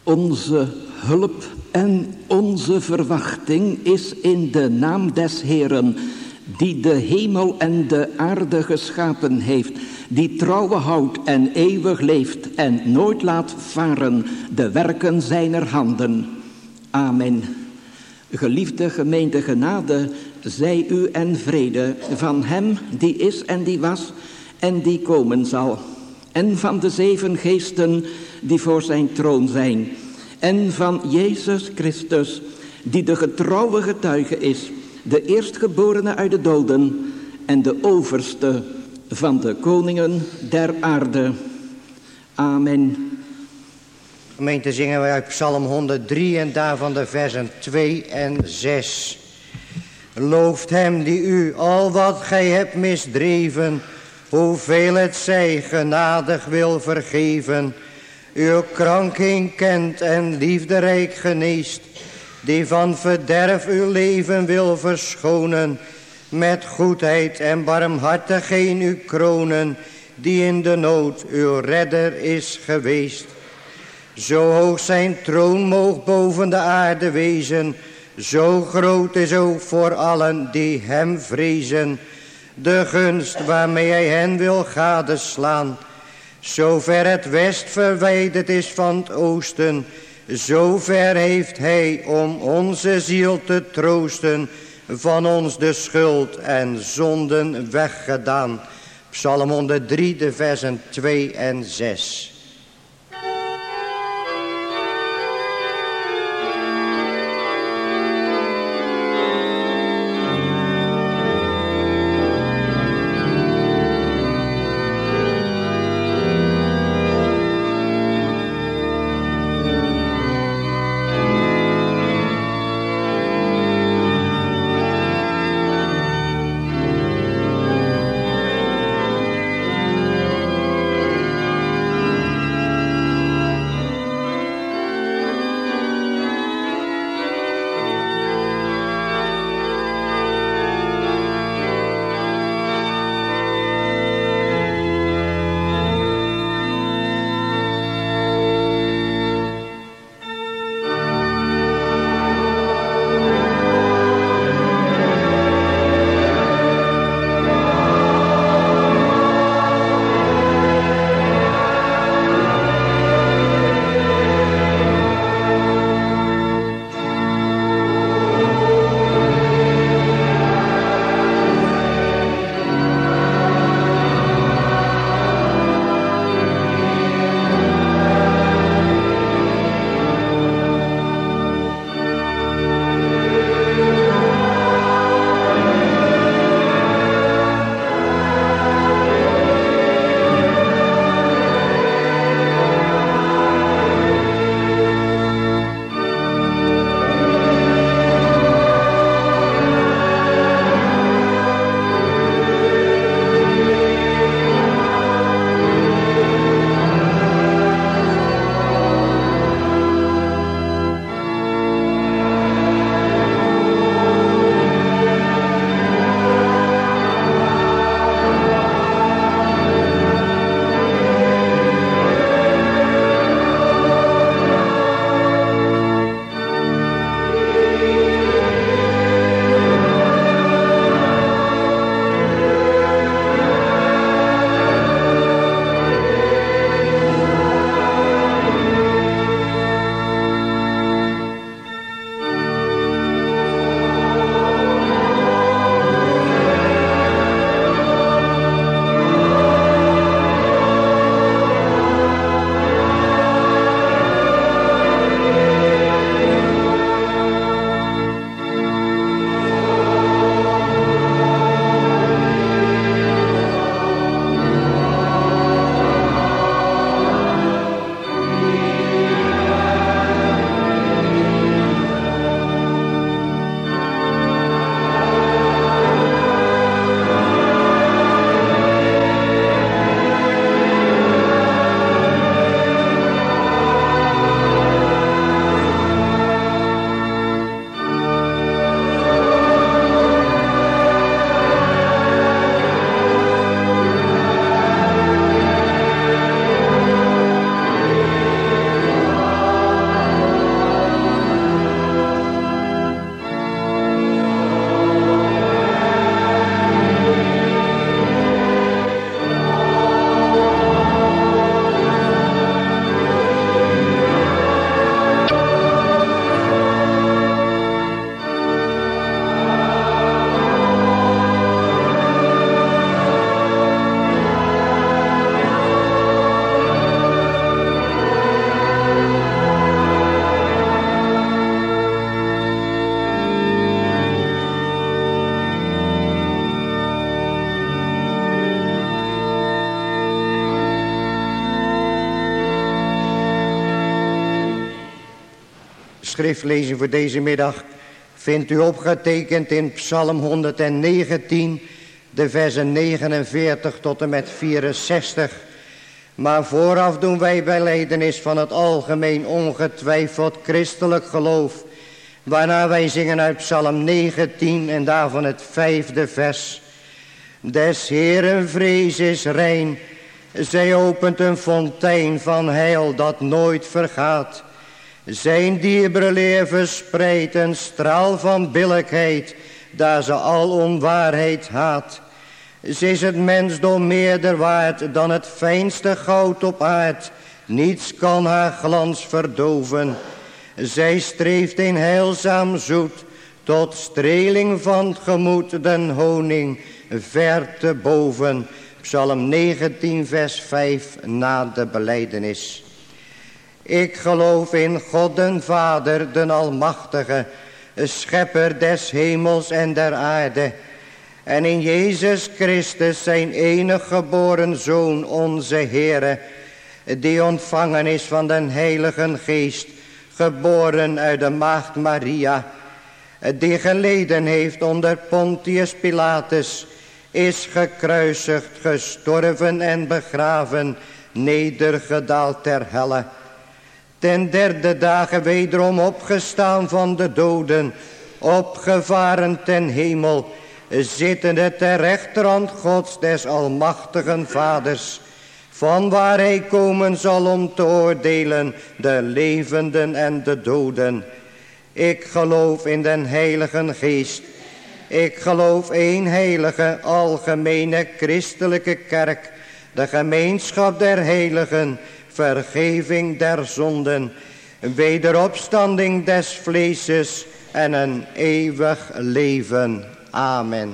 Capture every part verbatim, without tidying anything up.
Onze hulp en onze verwachting is in de naam des Heeren, die de hemel en de aarde geschapen heeft, die trouwe houdt en eeuwig leeft en nooit laat varen de werken zijner handen. Amen. Geliefde gemeente, genade zij u en vrede van hem die is en die was en die komen zal, en van de zeven geesten die voor zijn troon zijn, en van Jezus Christus, die de getrouwe getuige is, de eerstgeborene uit de doden en de overste van de koningen der aarde. Amen. Gemeente, zingen wij uit Psalm honderddrie en daarvan de versen twee en zes. Looft hem die u al wat gij hebt misdreven, hoeveel het zij genadig wil vergeven, uw kranking kent en liefderijk geneest, die van verderf uw leven wil verschonen, met goedheid en barmhartigheid u kronen, die in de nood uw redder is geweest. Zo hoog zijn troon moog boven de aarde wezen, zo groot is ook voor allen die hem vrezen, de gunst waarmee hij hen wil gadeslaan. Zover het west verwijderd is van het oosten, zover heeft hij om onze ziel te troosten, van ons de schuld en zonden weggedaan. Psalm honderddrie, de versen twee en zes. schriftlezing voor deze middag vindt u opgetekend in Psalm honderdnegentien, de versen negenenveertig tot en met vierenzestig. Maar vooraf doen wij belijdenis van het algemeen ongetwijfeld christelijk geloof, waarna wij zingen uit Psalm negentien en daarvan het vijfde vers. Des Heeren vrees is rein, zij opent een fontein van heil dat nooit vergaat. Zijn dierbare leer verspreidt een straal van billijkheid, daar ze al onwaarheid haat. Ze is het mensdom meerder waard dan het fijnste goud op aard. Niets kan haar glans verdoven. Zij streeft in heilzaam zoet, tot streling van het gemoed den honing ver te boven. Psalm negentien vers vijf na de belijdenis. Ik geloof in God den Vader, den Almachtige, schepper des hemels en der aarde, en in Jezus Christus, zijn enig geboren Zoon, onze Heere, die ontvangen is van den Heiligen Geest, geboren uit de maagd Maria, die geleden heeft onder Pontius Pilatus, is gekruisigd, gestorven en begraven, nedergedaald ter helle. Ten derde dagen wederom opgestaan van de doden, opgevaren ten hemel, zittende ter rechterhand Gods des almachtigen Vaders, van waar hij komen zal om te oordelen de levenden en de doden. Ik geloof in den Heiligen Geest. Ik geloof één heilige, algemene, christelijke kerk, de gemeenschap der heiligen, vergeving der zonden, wederopstanding des vleeses en een eeuwig leven. Amen.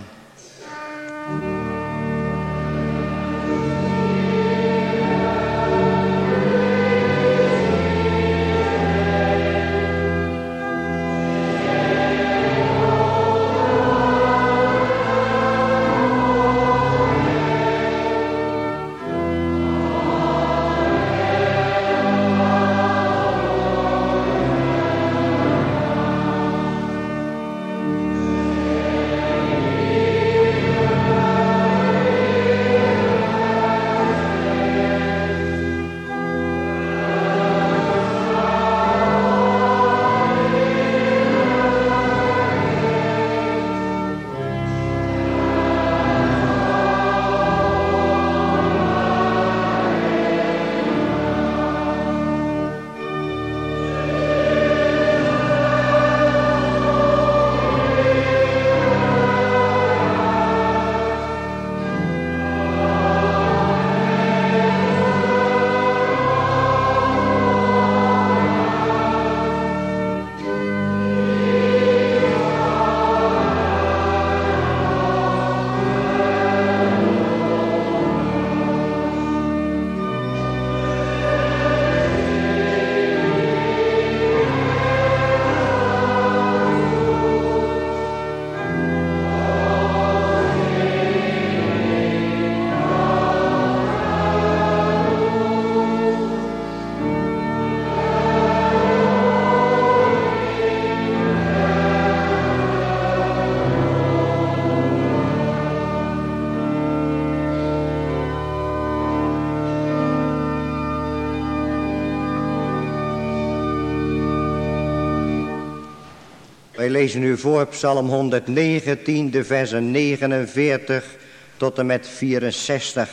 Wij lezen u voor Psalm honderdnegentien, de versen negenenveertig tot en met vierenzestig.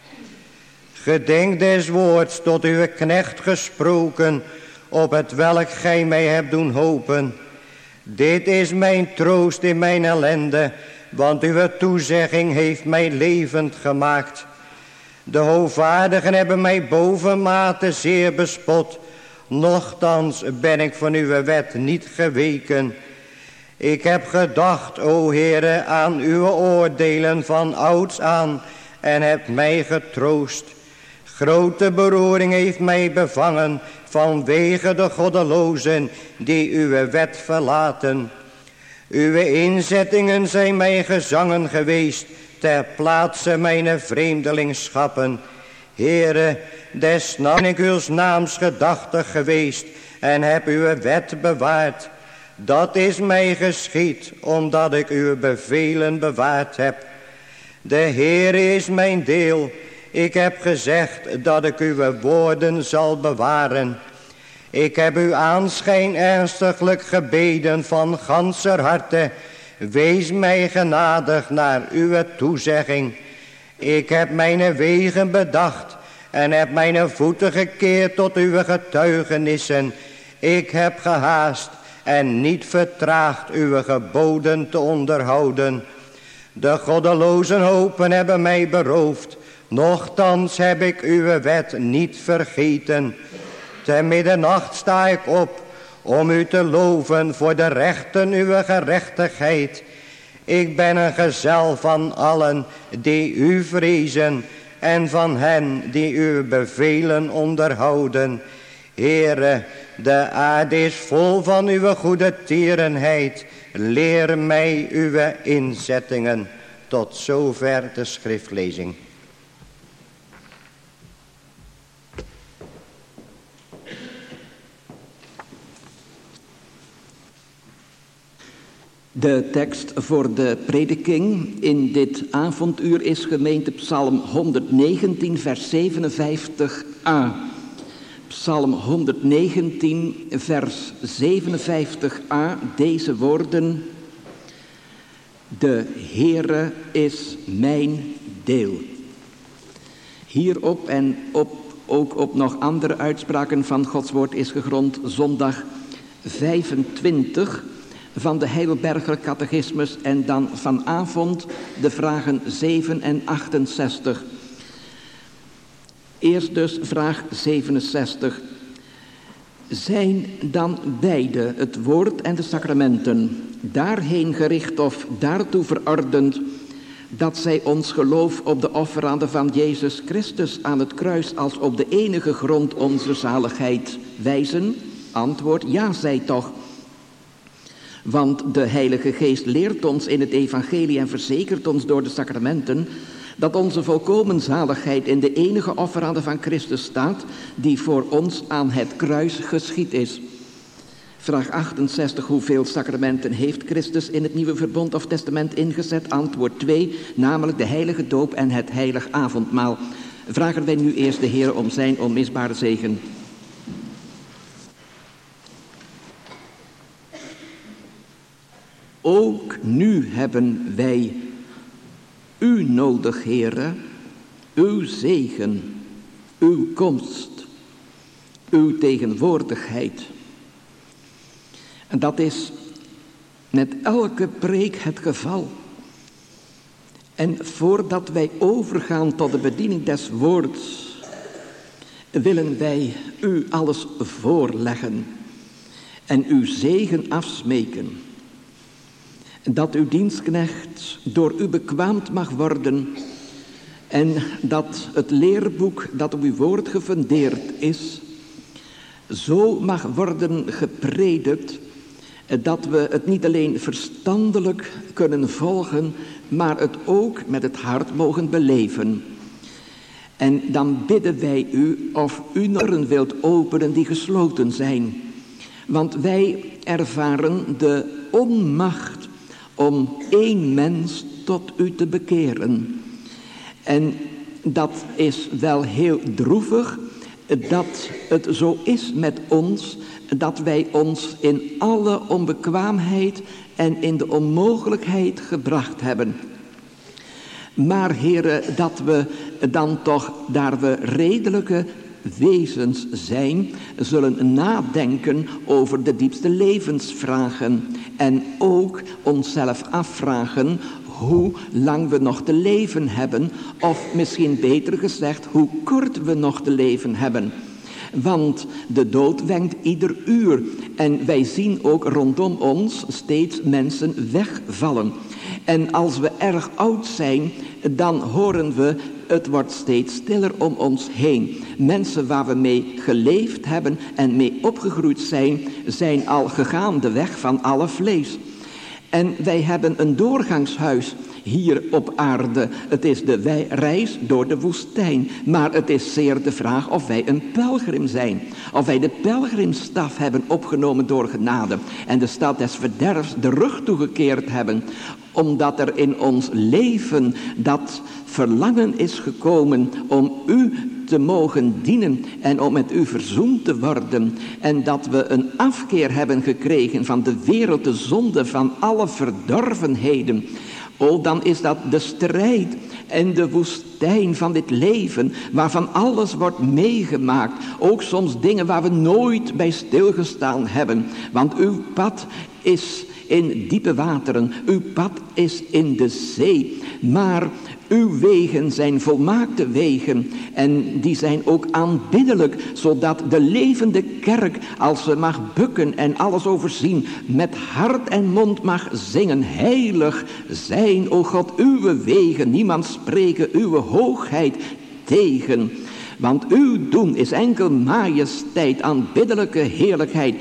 Gedenk des woords tot uw knecht gesproken, op het welk gij mij hebt doen hopen. Dit is mijn troost in mijn ellende, want uw toezegging heeft mij levend gemaakt. De hoogvaardigen hebben mij bovenmate zeer bespot, nochtans ben ik van uw wet niet geweken. Ik heb gedacht, o Heere, aan uw oordelen van ouds aan en hebt mij getroost. Grote beroering heeft mij bevangen vanwege de goddelozen die uw wet verlaten. Uw inzettingen zijn mij gezangen geweest ter plaatse mijn vreemdelingschappen. Heere, des nachts ben ik uws naams gedachtig geweest en heb uw wet bewaard. Dat is mij geschied, omdat ik uw bevelen bewaard heb. De Heere is mijn deel. Ik heb gezegd dat ik uw woorden zal bewaren. Ik heb uw aanschijn ernstiglijk gebeden van ganser harte. Wees mij genadig naar uw toezegging. Ik heb mijn wegen bedacht en heb mijn voeten gekeerd tot uw getuigenissen. Ik heb gehaast en niet vertraagd uw geboden te onderhouden. De goddelozen hopen hebben mij beroofd. Nochtans heb ik uw wet niet vergeten. Te middernacht sta ik op om u te loven voor de rechten uw gerechtigheid. Ik ben een gezel van allen die u vrezen en van hen die uw bevelen onderhouden. Heere, de aarde is vol van uw goede tierenheid. Leer mij uw inzettingen. Tot zover de schriftlezing. De tekst voor de prediking in dit avonduur is gemeente Psalm honderdnegentien, vers zevenenvijftig a. Psalm honderdnegentien, vers zevenenvijftig a, deze woorden. De Heere is mijn deel. Hierop en op, ook op nog andere uitspraken van Gods woord is gegrond zondag vijfentwintig van de Heidelberger Catechismus en dan vanavond de vragen zeven en achtenzestig. Eerst dus vraag zevenenzestig. Zijn dan beide, het woord en de sacramenten, daarheen gericht of daartoe verordend, dat zij ons geloof op de offerande van Jezus Christus aan het kruis als op de enige grond onze zaligheid wijzen? Antwoord, ja, zij toch. Want de Heilige Geest leert ons in het evangelie en verzekert ons door de sacramenten dat onze volkomen zaligheid in de enige offerande van Christus staat, die voor ons aan het kruis geschied is. Vraag achtenzestig. Hoeveel sacramenten heeft Christus in het Nieuwe Verbond of Testament ingezet? Antwoord twee, namelijk de heilige doop en het heilig avondmaal. Vragen wij nu eerst de Heer om zijn onmisbare zegen. Ook nu hebben wij u nodig, Heere, uw zegen, uw komst, uw tegenwoordigheid. En dat is met elke preek het geval. En voordat wij overgaan tot de bediening des woords, willen wij u alles voorleggen en uw zegen afsmeken. Dat uw dienstknecht door u bekwaamd mag worden en dat het leerboek dat op uw woord gefundeerd is, zo mag worden gepredikt dat we het niet alleen verstandelijk kunnen volgen, maar het ook met het hart mogen beleven. En dan bidden wij u of u deuren wilt openen die gesloten zijn. Want wij ervaren de onmacht om één mens tot u te bekeren. En dat is wel heel droevig, dat het zo is met ons, dat wij ons in alle onbekwaamheid en in de onmogelijkheid gebracht hebben. Maar Heere, dat we dan toch, daar we redelijke wezens zijn, zullen nadenken over de diepste levensvragen en ook onszelf afvragen hoe lang we nog te leven hebben, of misschien beter gezegd, hoe kort we nog te leven hebben. Want de dood wenkt ieder uur en wij zien ook rondom ons steeds mensen wegvallen. En als we erg oud zijn, dan horen we, het wordt steeds stiller om ons heen. Mensen waar we mee geleefd hebben en mee opgegroeid zijn, zijn al gegaan de weg van alle vlees. En wij hebben een doorgangshuis hier op aarde. Het is de wij- reis door de woestijn. Maar het is zeer de vraag of wij een pelgrim zijn. Of wij de pelgrimsstaf hebben opgenomen door genade. En de stad des verderfs de rug toegekeerd hebben. Omdat er in ons leven dat verlangen is gekomen om u te mogen dienen en om met u verzoend te worden. En dat we een afkeer hebben gekregen van de wereld, de zonde, van alle verdorvenheden. O, dan is dat de strijd en de woestijn van dit leven, waarvan alles wordt meegemaakt. Ook soms dingen waar we nooit bij stilgestaan hebben. Want uw pad is in diepe wateren, uw pad is in de zee. Maar uw wegen zijn volmaakte wegen en die zijn ook aanbiddelijk, zodat de levende kerk, als ze mag bukken en alles overzien, met hart en mond mag zingen. Heilig zijn, o God, uw wegen, niemand spreken uw hoogheid tegen. Want uw doen is enkel majesteit, aanbiddelijke heerlijkheid.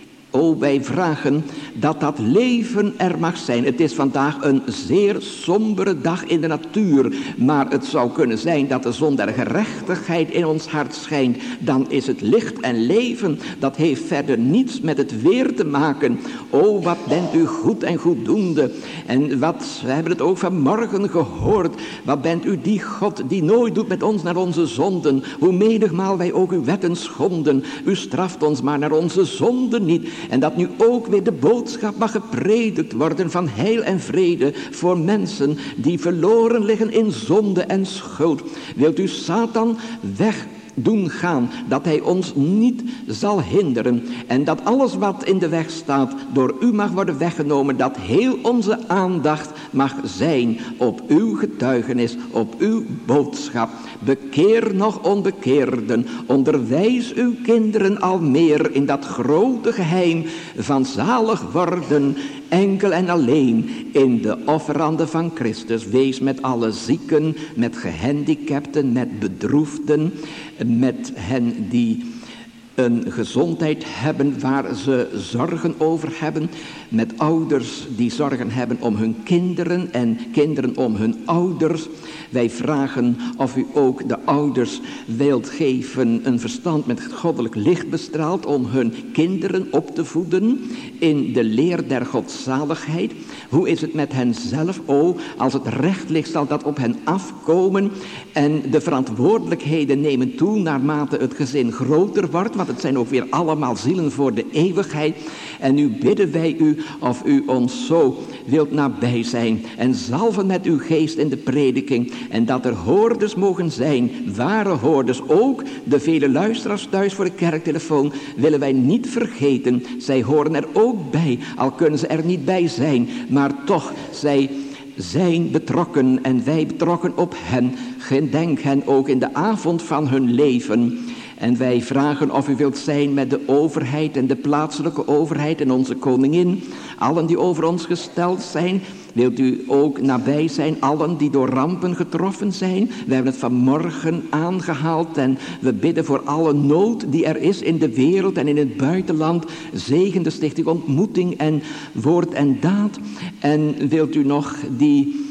O, wij vragen dat dat leven er mag zijn. Het is vandaag een zeer sombere dag in de natuur. Maar het zou kunnen zijn dat de zon der gerechtigheid in ons hart schijnt. Dan is het licht en leven. Dat heeft verder niets met het weer te maken. O, wat bent u goed en goeddoende. En wat, we hebben het ook vanmorgen gehoord. Wat bent u die God die nooit doet met ons naar onze zonden. Hoe menigmaal wij ook uw wetten schonden. U straft ons maar naar onze zonden niet. En dat nu ook weer de boodschap mag gepredikt worden van heil en vrede voor mensen die verloren liggen in zonde en schuld. Wilt u Satan weg doen gaan, dat hij ons niet zal hinderen. En dat alles wat in de weg staat door u mag worden weggenomen. Dat heel onze aandacht mag zijn op uw getuigenis, op uw boodschap. Bekeer nog onbekeerden. Onderwijs uw kinderen al meer in dat grote geheim van zalig worden. Enkel en alleen in de offerande van Christus. Wees met alle zieken, met gehandicapten, met bedroefden, met hen die een gezondheid hebben waar ze zorgen over hebben. Met ouders die zorgen hebben om hun kinderen en kinderen om hun ouders. Wij vragen of u ook de ouders wilt geven een verstand met goddelijk licht bestraald om hun kinderen op te voeden in de leer der godzaligheid. Hoe is het met hen zelf? O, als het recht ligt zal dat op hen afkomen en de verantwoordelijkheden nemen toe naarmate het gezin groter wordt, want het zijn ook weer allemaal zielen voor de eeuwigheid. En nu bidden wij u of u ons zo wilt nabij zijn en zalven met uw geest in de prediking en dat er hoorders mogen zijn, ware hoorders. Ook de vele luisteraars thuis voor de kerktelefoon willen wij niet vergeten. Zij horen er ook bij, al kunnen ze er niet bij zijn, maar toch, zij zijn betrokken en wij betrokken op hen. Gedenk hen ook in de avond van hun leven. En wij vragen of u wilt zijn met de overheid en de plaatselijke overheid en onze koningin. Allen die over ons gesteld zijn. Wilt u ook nabij zijn, allen die door rampen getroffen zijn. We hebben het vanmorgen aangehaald en we bidden voor alle nood die er is in de wereld en in het buitenland. Zegen de stichting Ontmoeting en woord en daad. En wilt u nog die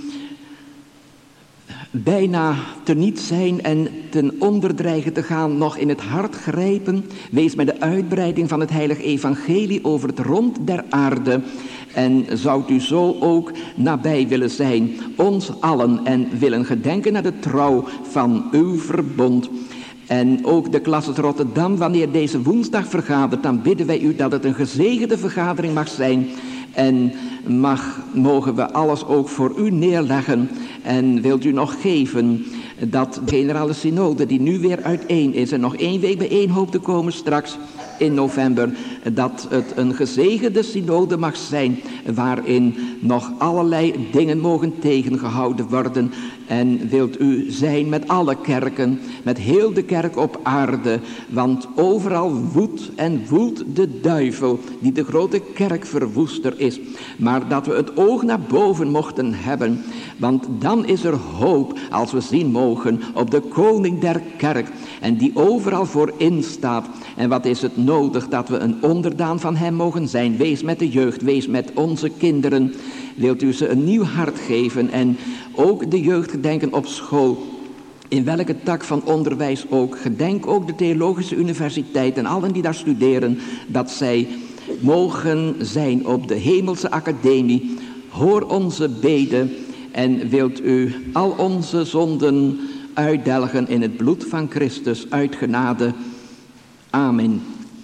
bijna teniet zijn en ten onder dreigen te gaan nog in het hart grijpen. Wees met de uitbreiding van het heilige evangelie over het rond der aarde. En zou u zo ook nabij willen zijn, ons allen, en willen gedenken naar de trouw van uw verbond. En ook de klasse Rotterdam, wanneer deze woensdag vergadert, dan bidden wij u dat het een gezegende vergadering mag zijn. En mag, mogen we alles ook voor u neerleggen. En wilt u nog geven dat de generale synode die nu weer uiteen is en nog één week bijeen hoopt te komen straks in november, dat het een gezegende synode mag zijn waarin nog allerlei dingen mogen tegengehouden worden. En wilt u zijn met alle kerken, met heel de kerk op aarde, want overal woedt en woelt de duivel die de grote kerkverwoester is. Maar dat we het oog naar boven mochten hebben, want dan is er hoop als we zien mogen op de koning der kerk en die overal voorin staat. En wat is het nodig dat we een onderdaan van hem mogen zijn. Wees met de jeugd, wees met onze kinderen wilt u ze een nieuw hart geven en ook de jeugd gedenken op school. In welke tak van onderwijs ook. Gedenk ook de Theologische Universiteit en allen die daar studeren, dat zij mogen zijn op de Hemelse Academie. Hoor onze beden en wilt u al onze zonden uitdelgen in het bloed van Christus uit genade. Amen.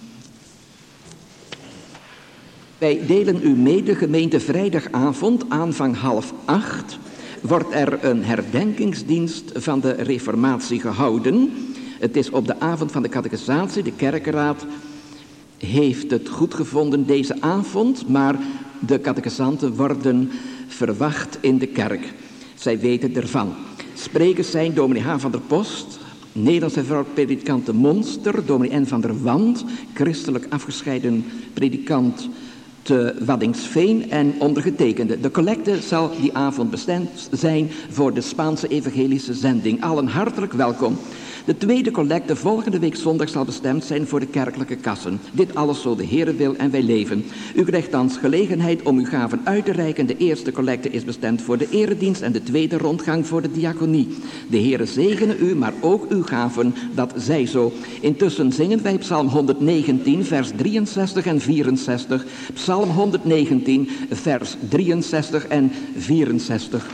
Wij delen u mede, gemeente, vrijdagavond, aanvang half acht, wordt er een herdenkingsdienst van de Reformatie gehouden. Het is op de avond van de catechisatie. De kerkenraad heeft het goed gevonden deze avond, maar de catechisanten worden verwacht in de kerk. Zij weten ervan. Sprekers zijn dominee H. van der Post, Nederlandse vrouw predikant de Monster, dominee N. van der Wand, christelijk afgescheiden predikant te Waddinxveen en ondergetekende. De collecte zal die avond bestemd zijn voor de Spaanse evangelische zending. Allen hartelijk welkom. De tweede collecte volgende week zondag zal bestemd zijn voor de kerkelijke kassen. Dit alles zo de Heere wil en wij leven. U krijgt thans gelegenheid om uw gaven uit te reiken. De eerste collecte is bestemd voor de eredienst en de tweede rondgang voor de diaconie. De Heere zegene u, maar ook uw gaven, dat zij zo. Intussen zingen wij Psalm honderdnegentien, vers drieënzestig en vierenzestig. Psalm honderdnegentien, vers drieënzestig en vierenzestig.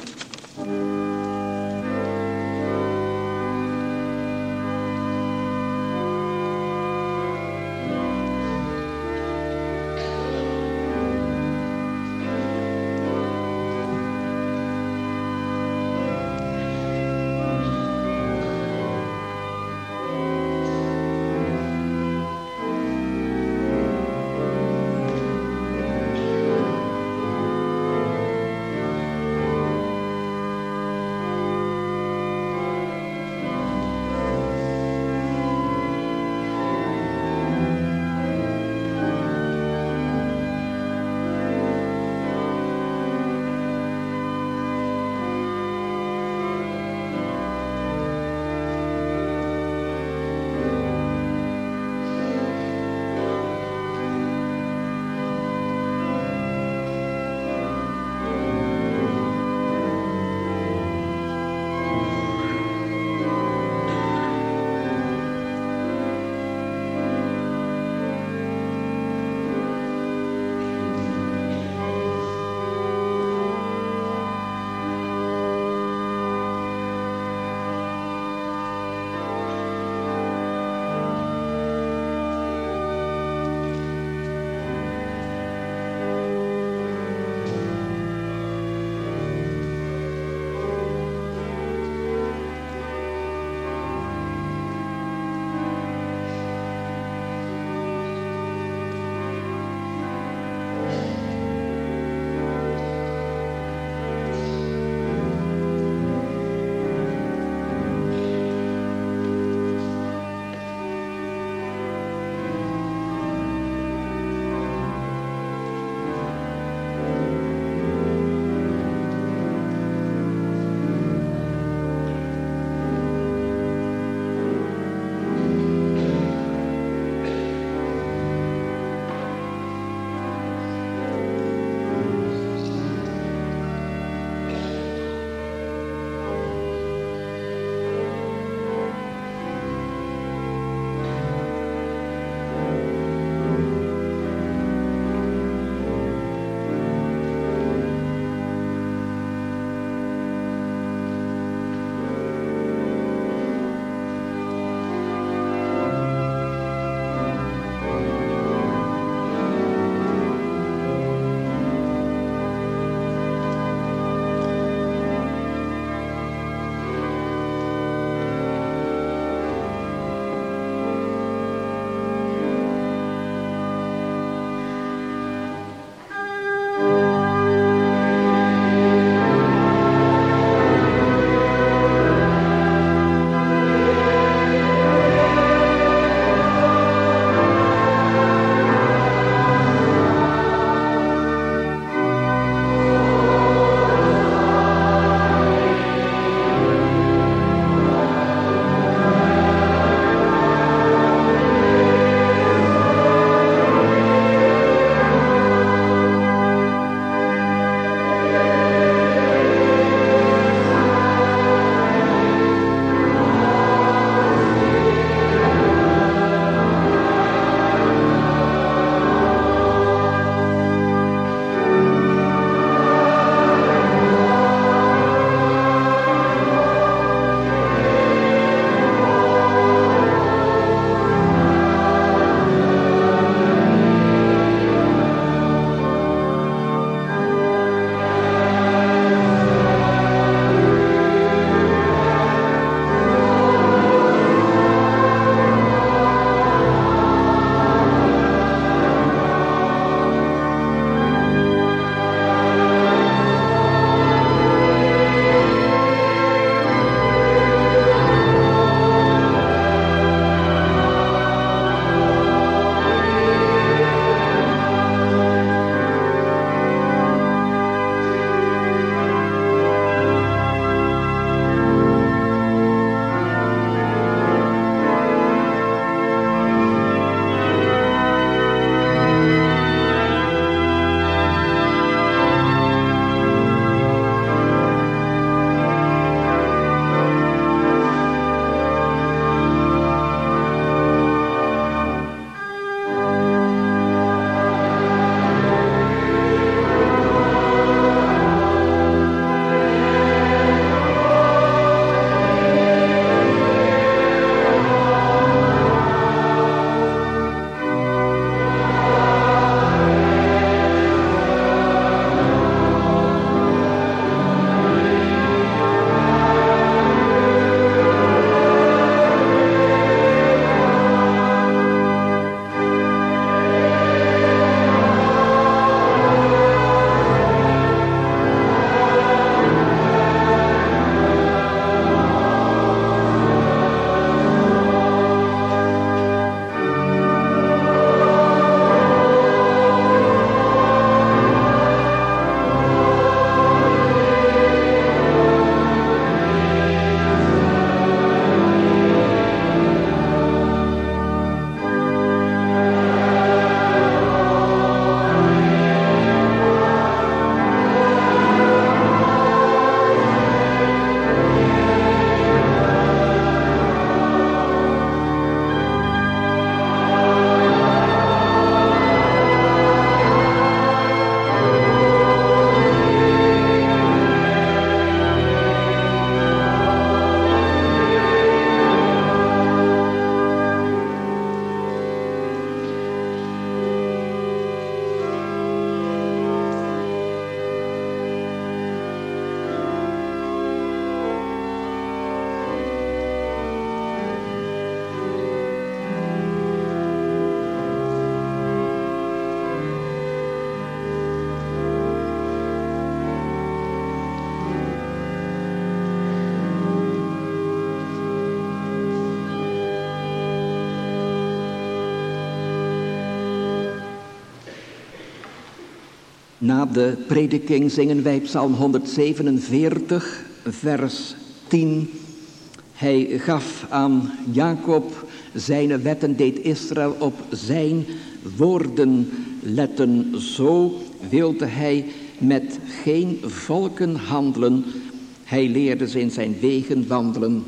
Na de prediking zingen wij Psalm honderdzevenenveertig, vers tien. Hij gaf aan Jacob zijn wetten, deed Israël op zijn woorden letten. Zo wilde hij met geen volken handelen. Hij leerde ze in zijn wegen wandelen.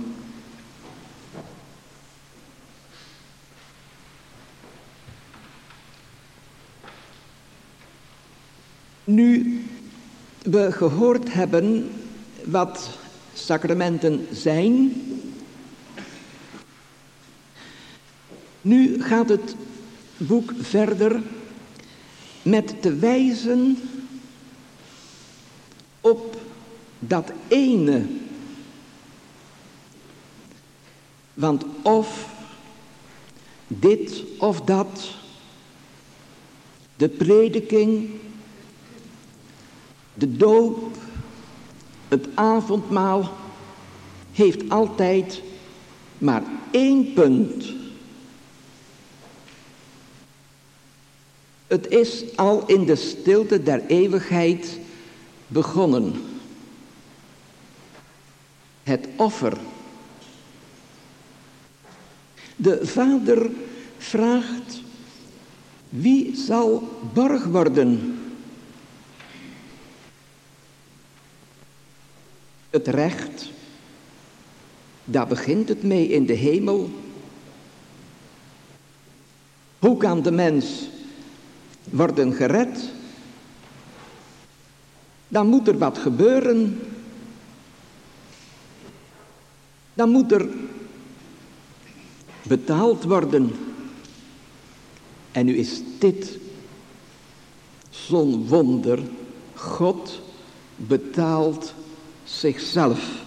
Nu we gehoord hebben wat sacramenten zijn, nu gaat het boek verder met te wijzen op dat ene. Want of dit of dat, de prediking, de doop, het avondmaal, heeft altijd maar één punt. Het is al in de stilte der eeuwigheid begonnen. Het offer. De Vader vraagt, wie zal borg worden? Het recht, daar begint het mee in de hemel. Hoe kan de mens worden gered? Dan moet er wat gebeuren. Dan moet er betaald worden. En nu is dit zo'n wonder. God betaalt zichzelf.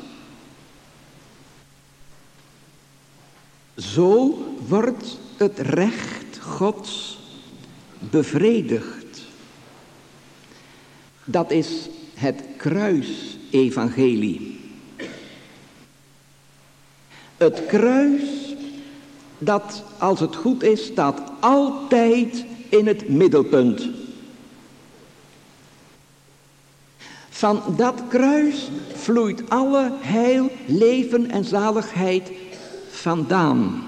Zo wordt het recht Gods bevredigd. Dat is het kruisevangelie. Het kruis, dat als het goed is, staat altijd in het middelpunt. Van dat kruis vloeit alle heil, leven en zaligheid vandaan.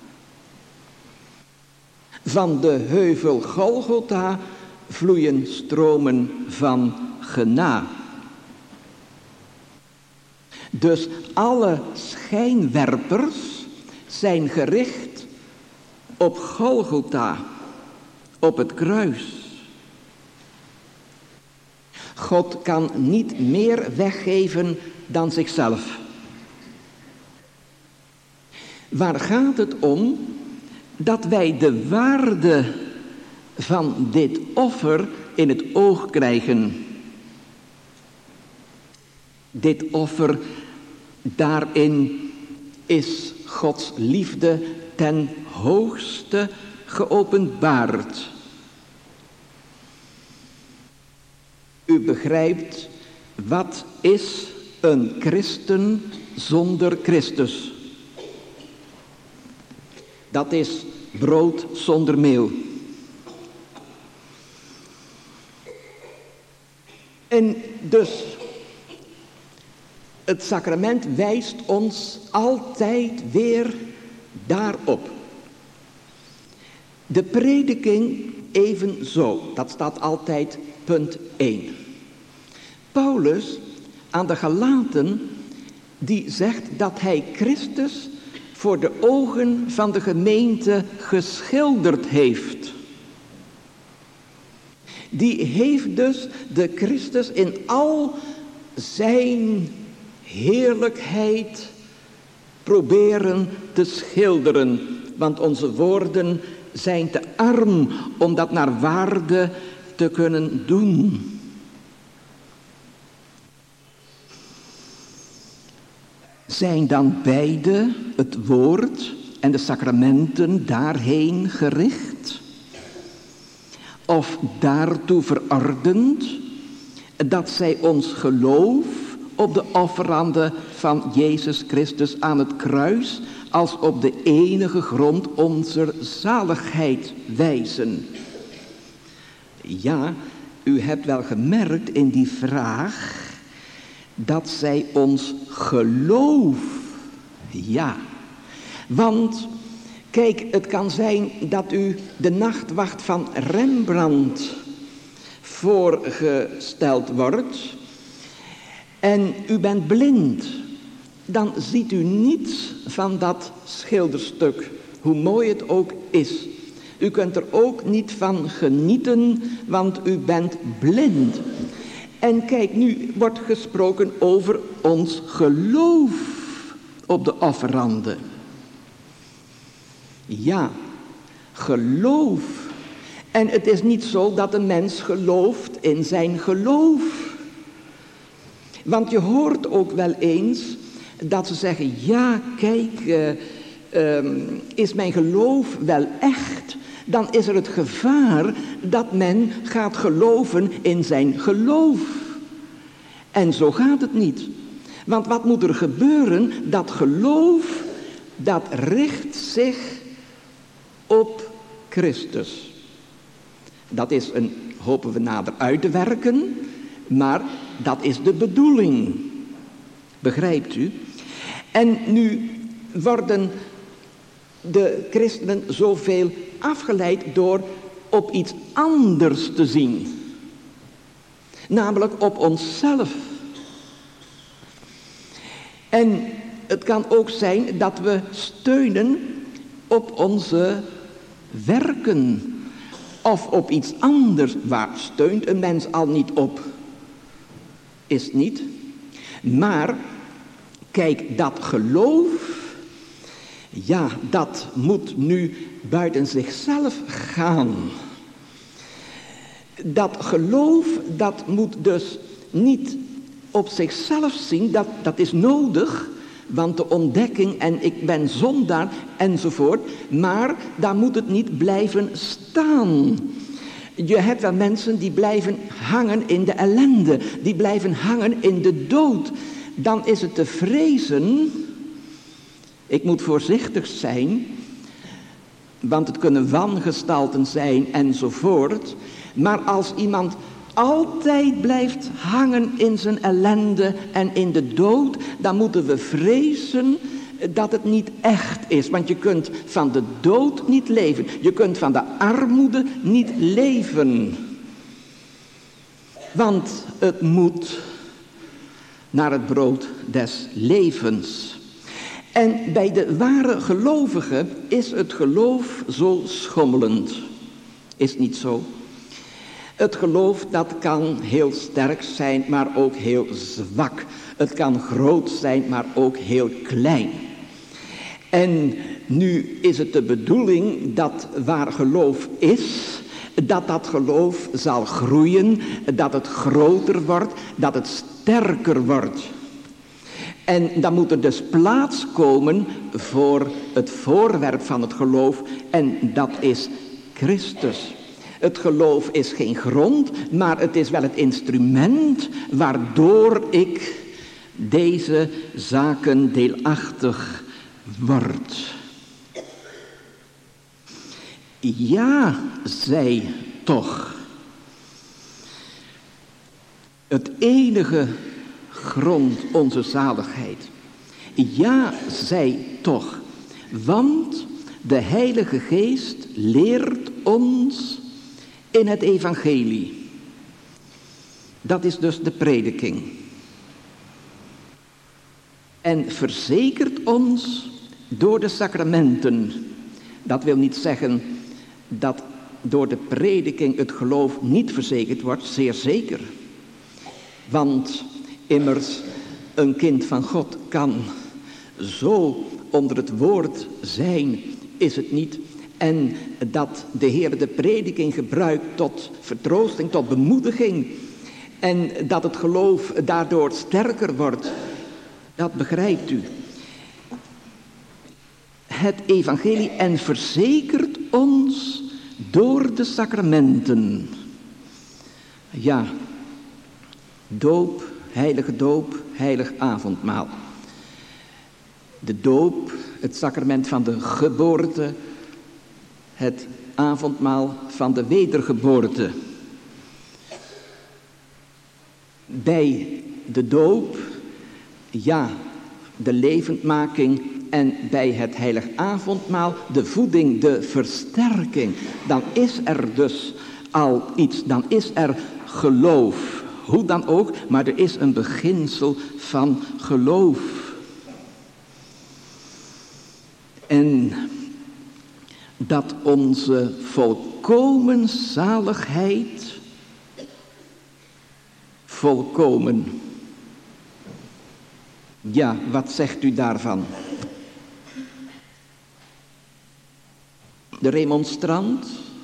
Van de heuvel Golgotha vloeien stromen van gena. Dus alle schijnwerpers zijn gericht op Golgotha, op het kruis. God kan niet meer weggeven dan zichzelf. Waar gaat het om? Dat wij de waarde van dit offer in het oog krijgen. Dit offer, daarin is Gods liefde ten hoogste geopenbaard. U begrijpt, wat is een christen zonder Christus? Dat is brood zonder meel. En dus, het sacrament wijst ons altijd weer daarop. De prediking evenzo, dat staat altijd punt één. Paulus aan de Galaten, die zegt dat hij Christus voor de ogen van de gemeente geschilderd heeft. Die heeft dus de Christus in al zijn heerlijkheid proberen te schilderen. Want onze woorden zijn te arm om dat naar waarde te kunnen doen. Zijn dan beide, het woord en de sacramenten, daarheen gericht? Of daartoe verordend dat zij ons geloof op de offerande van Jezus Christus aan het kruis als op de enige grond onze zaligheid wijzen? Ja, u hebt wel gemerkt in die vraag dat zij ons geloof, ja. Want, kijk, het kan zijn dat u de nachtwacht van Rembrandt voorgesteld wordt en u bent blind. Dan ziet u niets van dat schilderstuk, hoe mooi het ook is. U kunt er ook niet van genieten, want u bent blind. En kijk, nu wordt gesproken over ons geloof op de offerande. Ja, geloof. En het is niet zo dat een mens gelooft in zijn geloof. Want je hoort ook wel eens dat ze zeggen, ja, kijk, uh, uh, is mijn geloof wel echt? Dan is er het gevaar dat men gaat geloven in zijn geloof. En zo gaat het niet. Want wat moet er gebeuren? Dat geloof, dat richt zich op Christus. Dat is een, hopen we nader uit te werken, maar dat is de bedoeling. Begrijpt u? En nu worden de christenen zoveel afgeleid door op iets anders te zien. Namelijk op onszelf. En het kan ook zijn dat we steunen op onze werken. Of op iets anders. Waar steunt een mens al niet op? Is niet. Maar, kijk, dat geloof, ja, dat moet nu buiten zichzelf gaan. Dat geloof, dat moet dus niet op zichzelf zien, dat, dat is nodig, want de ontdekking en ik ben zondaar enzovoort, maar daar moet het niet blijven staan. Je hebt wel mensen die blijven hangen in de ellende, die blijven hangen in de dood. Dan is het te vrezen, ik moet voorzichtig zijn, want het kunnen wangestalten zijn enzovoort. Maar als iemand altijd blijft hangen in zijn ellende en in de dood, dan moeten we vrezen dat het niet echt is. Want je kunt van de dood niet leven. Je kunt van de armoede niet leven. Want het moet naar het brood des levens. En bij de ware gelovigen is het geloof zo schommelend. Is niet zo? Het geloof dat kan heel sterk zijn, maar ook heel zwak. Het kan groot zijn, maar ook heel klein. En nu is het de bedoeling dat waar geloof is, dat dat geloof zal groeien, dat het groter wordt, dat het sterker wordt. En dan moet er dus plaats komen voor het voorwerp van het geloof en dat is Christus. Het geloof is geen grond, maar het is wel het instrument waardoor ik deze zaken deelachtig word. Ja, zij toch. Het enige grond onze zaligheid. Ja, zij toch. Want de Heilige Geest leert ons in het evangelie. Dat is dus de prediking. En verzekert ons door de sacramenten. Dat wil niet zeggen dat door de prediking het geloof niet verzekerd wordt, zeer zeker. Want immers een kind van God kan zo onder het woord zijn, is het niet. En dat de Heer de prediking gebruikt tot vertroosting, tot bemoediging. En dat het geloof daardoor sterker wordt. Dat begrijpt u. Het evangelie en verzekert ons door de sacramenten. Ja, doop, heilige doop, heilig avondmaal. De doop, het sacrament van de geboorte, het avondmaal van de wedergeboorte. bij de doop, ja, de levendmaking en bij het heilig avondmaal de voeding, de versterking. Dan is er dus al iets, dan is er geloof. Hoe dan ook, maar er is een beginsel van geloof. En dat onze volkomen zaligheid, volkomen. Ja, wat zegt u daarvan? De remonstrant?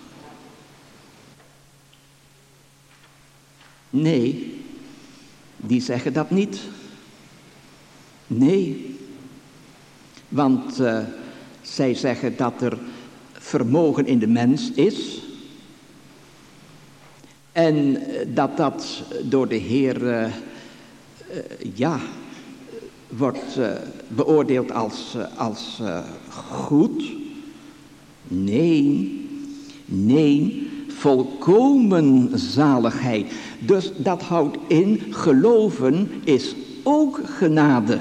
Nee, die zeggen dat niet. Nee, want uh, zij zeggen dat er vermogen in de mens is. En dat dat door de Heer, uh, uh, ja, wordt uh, beoordeeld als, uh, als uh, goed. Nee, nee, volkomen zaligheid. Dus dat houdt in, geloven is ook genade.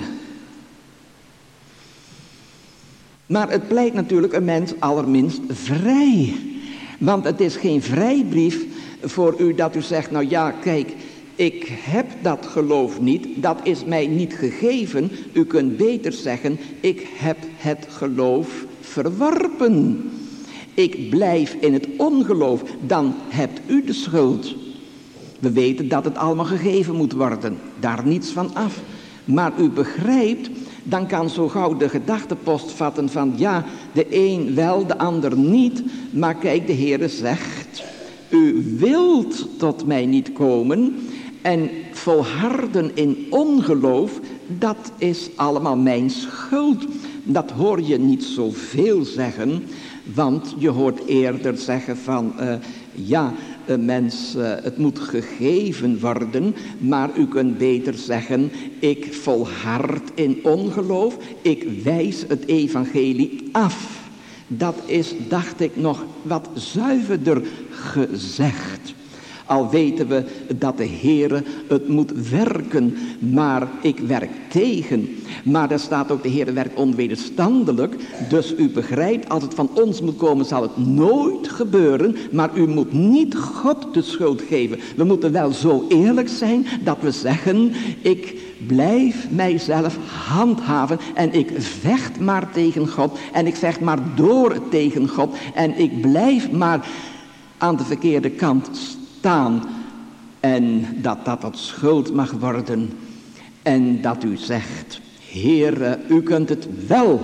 Maar het pleit natuurlijk een mens allerminst vrij. Want het is geen vrijbrief voor u dat u zegt, nou ja, kijk, ik heb dat geloof niet, dat is mij niet gegeven. U kunt beter zeggen, ik heb het geloof verworpen. Ik blijf in het ongeloof, dan hebt u de schuld. We weten dat het allemaal gegeven moet worden, daar niets van af. Maar u begrijpt, dan kan zo gauw de gedachtepost vatten van ja, de een wel, de ander niet. Maar kijk, de Heere zegt, u wilt tot mij niet komen en volharden in ongeloof, dat is allemaal mijn schuld. Dat hoor je niet zoveel zeggen, want je hoort eerder zeggen van uh, ja, een mens, uh, het moet gegeven worden, maar u kunt beter zeggen, ik volhard in ongeloof, ik wijs het evangelie af. Dat is, dacht ik, nog wat zuiverder gezegd. Al weten we dat de Heere het moet werken, maar ik werk tegen. Maar daar staat ook, de Heere werkt onwederstandelijk. Dus u begrijpt, als het van ons moet komen, zal het nooit gebeuren. Maar u moet niet God de schuld geven. We moeten wel zo eerlijk zijn dat we zeggen, ik blijf mijzelf handhaven en ik vecht maar tegen God. En ik vecht maar door tegen God. En ik blijf maar aan de verkeerde kant staan. En dat dat wat schuld mag worden. En dat u zegt, Heere, u kunt het wel.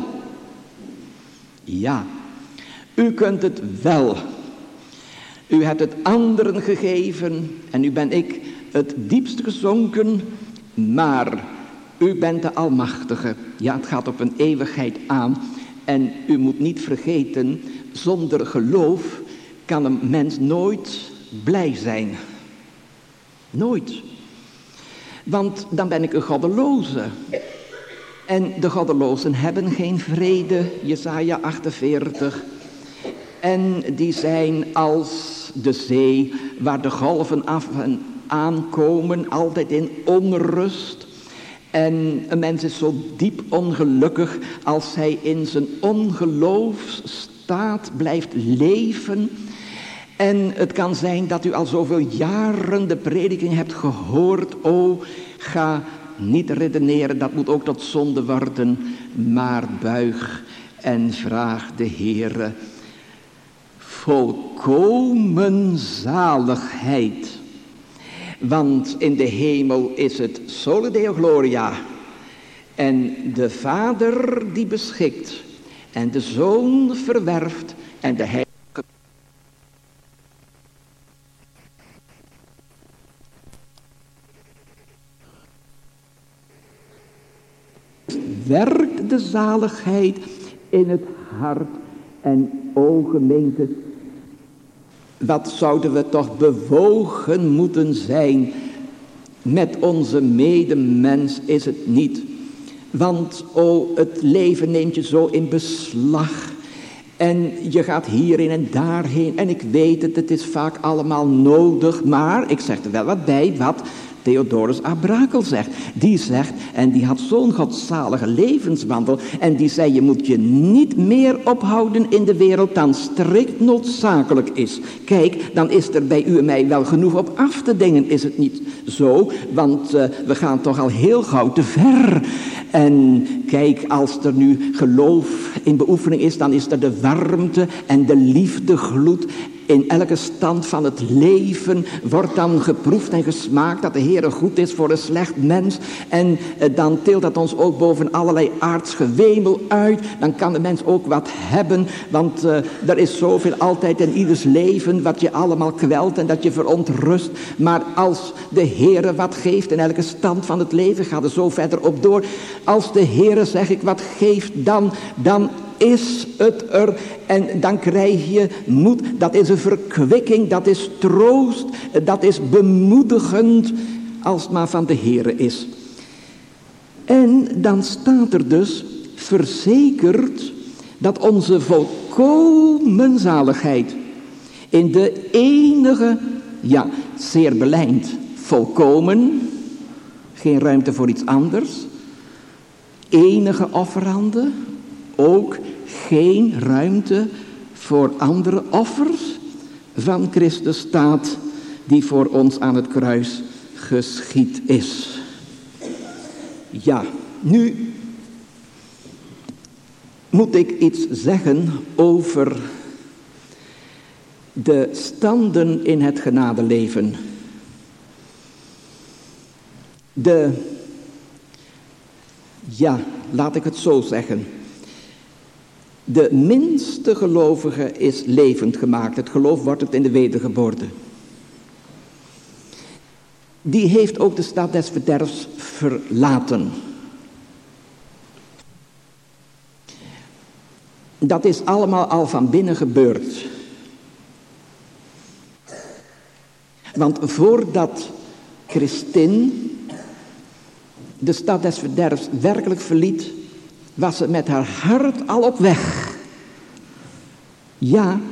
Ja, u kunt het wel. U hebt het anderen gegeven en nu ben ik het diepst gezonken, maar u bent de Almachtige. Ja, het gaat op een eeuwigheid aan en u moet niet vergeten, zonder geloof kan een mens nooit blij zijn. Nooit. Want dan ben ik een goddeloze. En de goddelozen hebben geen vrede, Jesaja achtenveertig. En die zijn als de zee waar de golven af en aankomen, altijd in onrust. En een mens is zo diep ongelukkig als hij in zijn ongeloofsstaat blijft leven. En het kan zijn dat u al zoveel jaren de prediking hebt gehoord. O, ga niet redeneren, dat moet ook tot zonde worden. Maar buig en vraag de Heere volkomen zaligheid. Want in de hemel is het sole Deo Gloria. En de Vader die beschikt. En de Zoon verwerft. En de Heilige werkt de zaligheid in het hart. En o gemeente, wat zouden we toch bewogen moeten zijn met onze medemens, is het niet. Want o, het leven neemt je zo in beslag. En je gaat hierin en daarheen. En ik weet het, het is vaak allemaal nodig. Maar, ik zeg er wel wat bij, wat? Het Theodorus à Brakel zegt. Die zegt, en die had zo'n godzalige levenswandel, en die zei, je moet je niet meer ophouden in de wereld dan strikt noodzakelijk is. Kijk, dan is er bij u en mij wel genoeg op af te dingen, is het niet zo? Want uh, we gaan toch al heel gauw te ver. En kijk, als er nu geloof in beoefening is, dan is er de warmte en de liefdegloed. In elke stand van het leven wordt dan geproefd en gesmaakt dat de Heere goed is voor een slecht mens. En eh, dan tilt dat ons ook boven allerlei aards gewemel uit. Dan kan de mens ook wat hebben, want uh, er is zoveel altijd in ieders leven wat je allemaal kwelt en dat je verontrust. Maar als de Heere wat geeft in elke stand van het leven, gaat er zo verder op door. Als de Heere, zeg ik, wat geeft dan, dan is het er en dan krijg je moed. Dat is een verkwikking, dat is troost, dat is bemoedigend als het maar van de Heere is. En dan staat er dus verzekerd dat onze volkomen zaligheid in de enige, ja, zeer belijnd, volkomen, geen ruimte voor iets anders, enige offerande, ook geen ruimte voor andere offers van Christus staat die voor ons aan het kruis geschied is. Ja, nu moet ik iets zeggen over de standen in het genadeleven. De, ja, laat ik het zo zeggen. De minste gelovige is levend gemaakt. Het geloof wordt het in de wedergeboorte. Die heeft ook de stad des verderfs verlaten. Dat is allemaal al van binnen gebeurd. Want voordat Christin de stad des verderfs werkelijk verliet, was ze met haar hart al op weg. Ja.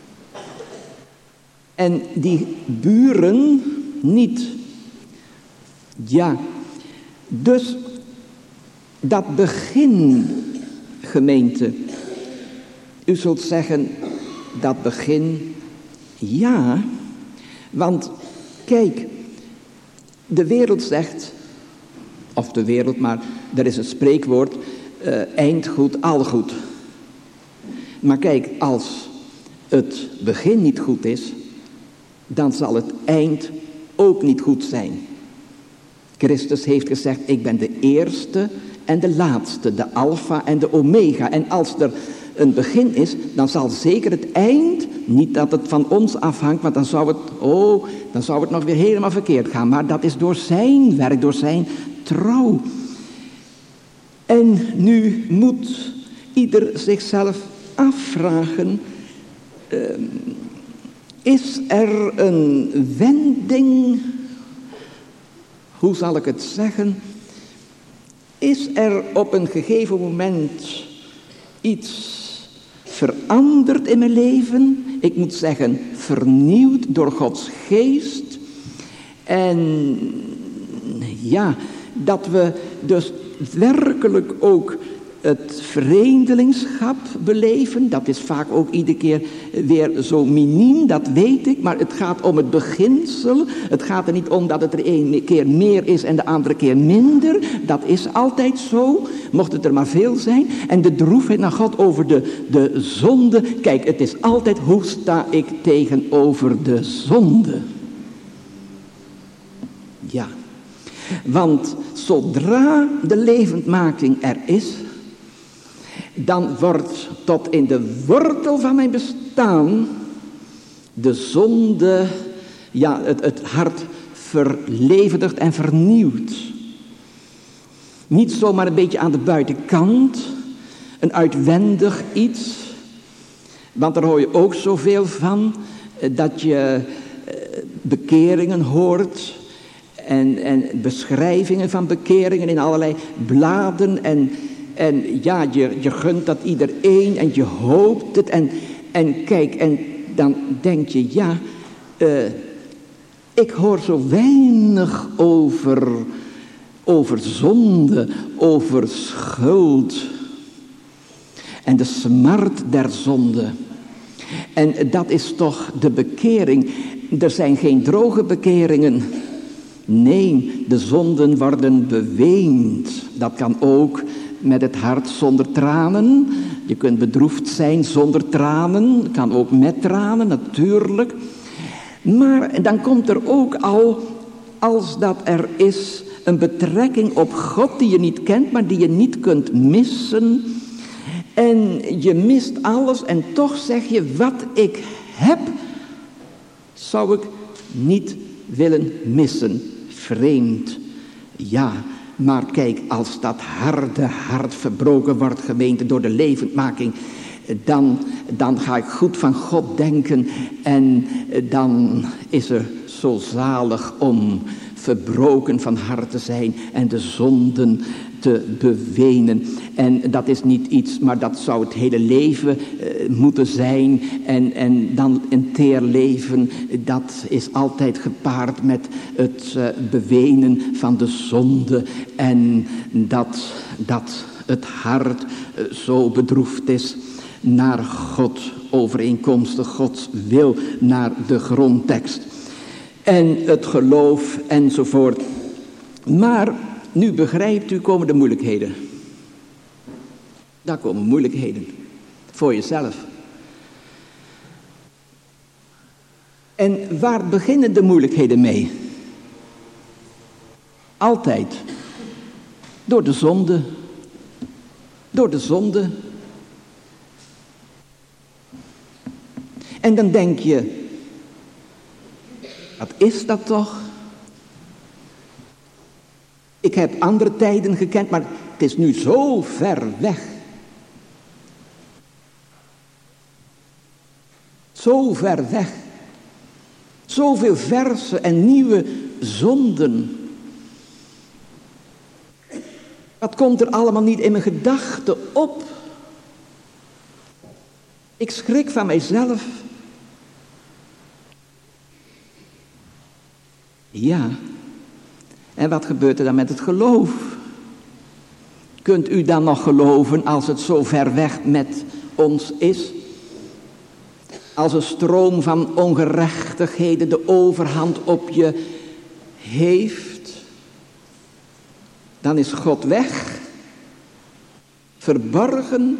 En die buren niet. Ja. Dus dat begin, gemeente. U zult zeggen, dat begin, ja. Want kijk, de wereld zegt, of de wereld, maar er is een spreekwoord, uh, eind goed, al goed. Maar kijk, als het begin niet goed is, dan zal het eind ook niet goed zijn. Christus heeft gezegd, ik ben de eerste en de laatste, de alfa en de omega. En als er een begin is, dan zal zeker het eind, niet dat het van ons afhangt, want dan zou het, oh, dan zou het nog weer helemaal verkeerd gaan. Maar dat is door zijn werk, door zijn trouw. En nu moet ieder zichzelf afvragen, uh, is er een wending, hoe zal ik het zeggen, is er op een gegeven moment iets veranderd in mijn leven? Ik moet zeggen, vernieuwd door Gods geest. En ja, dat we dus werkelijk ook het vreemdelingschap beleven. Dat is vaak ook iedere keer weer zo miniem, dat weet ik. Maar het gaat om het beginsel. Het gaat er niet om dat het er een keer meer is en de andere keer minder. Dat is altijd zo. Mocht het er maar veel zijn. En de droefheid naar God over de, de zonde. Kijk, het is altijd, hoe sta ik tegenover de zonde? Ja. Want zodra de levendmaking er is, dan wordt tot in de wortel van mijn bestaan de zonde, ja, het, het hart verlevendigd en vernieuwd. Niet zomaar een beetje aan de buitenkant, een uitwendig iets, want daar hoor je ook zoveel van, dat je bekeringen hoort en, en beschrijvingen van bekeringen in allerlei bladen en En ja, je, je gunt dat iedereen en je hoopt het. En, en kijk, en dan denk je, ja, uh, Ik hoor zo weinig over, over zonde, over schuld en de smart der zonde. En dat is toch de bekering. Er zijn geen droge bekeringen. Nee, de zonden worden beweend. Dat kan ook met het hart zonder tranen. Je kunt bedroefd zijn zonder tranen. Kan ook met tranen, natuurlijk. Maar dan komt er ook al, als dat er is, een betrekking op God die je niet kent, maar die je niet kunt missen. En je mist alles en toch zeg je, wat ik heb, zou ik niet willen missen. Vreemd. Ja, maar kijk, als dat harde hart verbroken wordt, gemeente, door de levendmaking, dan, dan ga ik goed van God denken en dan is er zo zalig om verbroken van hart te zijn en de zonden te bewenen. En dat is niet iets, maar dat zou het hele leven uh, moeten zijn. En, en dan een teer leven, dat is altijd gepaard met het uh, bewenen van de zonde. En dat, dat het hart uh, zo bedroefd is naar God, overeenkomstig Gods wil, naar de grondtekst. En het geloof enzovoort. Maar nu begrijpt u, komen de moeilijkheden. Daar komen moeilijkheden. Voor jezelf. En waar beginnen de moeilijkheden mee? Altijd. Door de zonde. Door de zonde. En dan denk je, wat is dat toch? Ik heb andere tijden gekend, maar het is nu zo ver weg. Zo ver weg. Zoveel verse en nieuwe zonden. Wat komt er allemaal niet in mijn gedachten op? Ik schrik van mijzelf. Ja. En wat gebeurt er dan met het geloof? Kunt u dan nog geloven als het zo ver weg met ons is? Als een stroom van ongerechtigheden de overhand op je heeft, dan is God weg, verborgen,